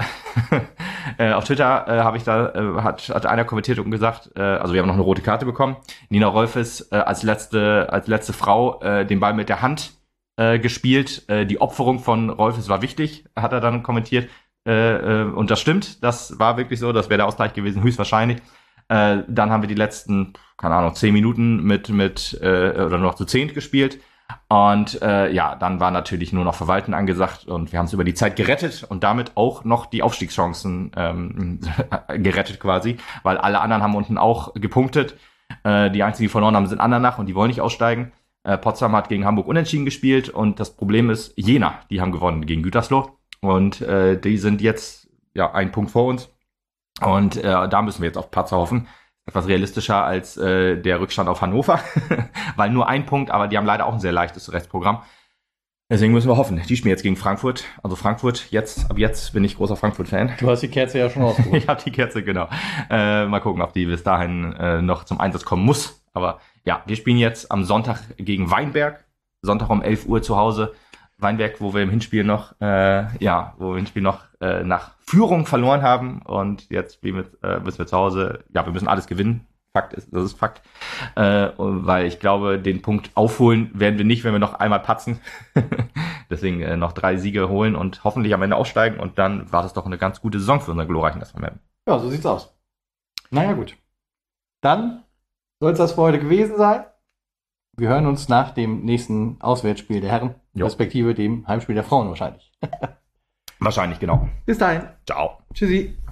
äh, auf Twitter äh, habe ich da, äh, hat, hat einer kommentiert und gesagt, äh, also wir haben noch eine rote Karte bekommen. Nina Rolfes äh, als letzte, als letzte Frau äh, den Ball mit der Hand äh, gespielt. Äh, die Opferung von Rolfes war wichtig, hat er dann kommentiert. Äh, äh, und das stimmt, das war wirklich so, das wäre der Ausgleich gewesen, höchstwahrscheinlich. Äh, dann haben wir die letzten, keine Ahnung, zehn Minuten mit, mit äh, oder noch zu zehnt gespielt. Und äh, ja, dann war natürlich nur noch Verwalten angesagt und wir haben es über die Zeit gerettet und damit auch noch die Aufstiegschancen ähm, gerettet quasi, weil alle anderen haben unten auch gepunktet. Äh, die einzigen, die verloren haben, sind Andernach und die wollen nicht aussteigen. Äh, Potsdam hat gegen Hamburg unentschieden gespielt und das Problem ist Jena, die haben gewonnen gegen Gütersloh. Und äh, die sind jetzt ja einen Punkt vor uns. Und äh, da müssen wir jetzt auf Patzer hoffen. Etwas realistischer als äh, der Rückstand auf Hannover. Weil nur ein Punkt, aber die haben leider auch ein sehr leichtes Restprogramm. Deswegen müssen wir hoffen. Die spielen jetzt gegen Frankfurt. Also Frankfurt, jetzt, ab jetzt bin ich großer Frankfurt-Fan. Du hast die Kerze ja schon ausgeholt. Ich habe die Kerze, genau. Äh, mal gucken, ob die bis dahin äh, noch zum Einsatz kommen muss. Aber ja, wir spielen jetzt am Sonntag gegen Weinberg. Sonntag um elf Uhr zu Hause. Weinberg, wo wir im Hinspiel noch, äh, ja, wo wir im Hinspiel noch äh, nach Führung verloren haben und jetzt spielen wir, äh, müssen wir zu Hause, ja, wir müssen alles gewinnen. Fakt ist, das ist Fakt, äh, weil ich glaube, den Punkt aufholen werden wir nicht, wenn wir noch einmal patzen. Deswegen äh, noch drei Siege holen und hoffentlich am Ende aussteigen und dann war das doch eine ganz gute Saison für unseren glorreichen S V M. Ja, so sieht's aus. Naja, gut. Dann soll es das für heute gewesen sein. Wir hören uns nach dem nächsten Auswärtsspiel der Herren, jo. respektive dem Heimspiel der Frauen wahrscheinlich. Wahrscheinlich, genau. Bis dahin. Ciao. Tschüssi.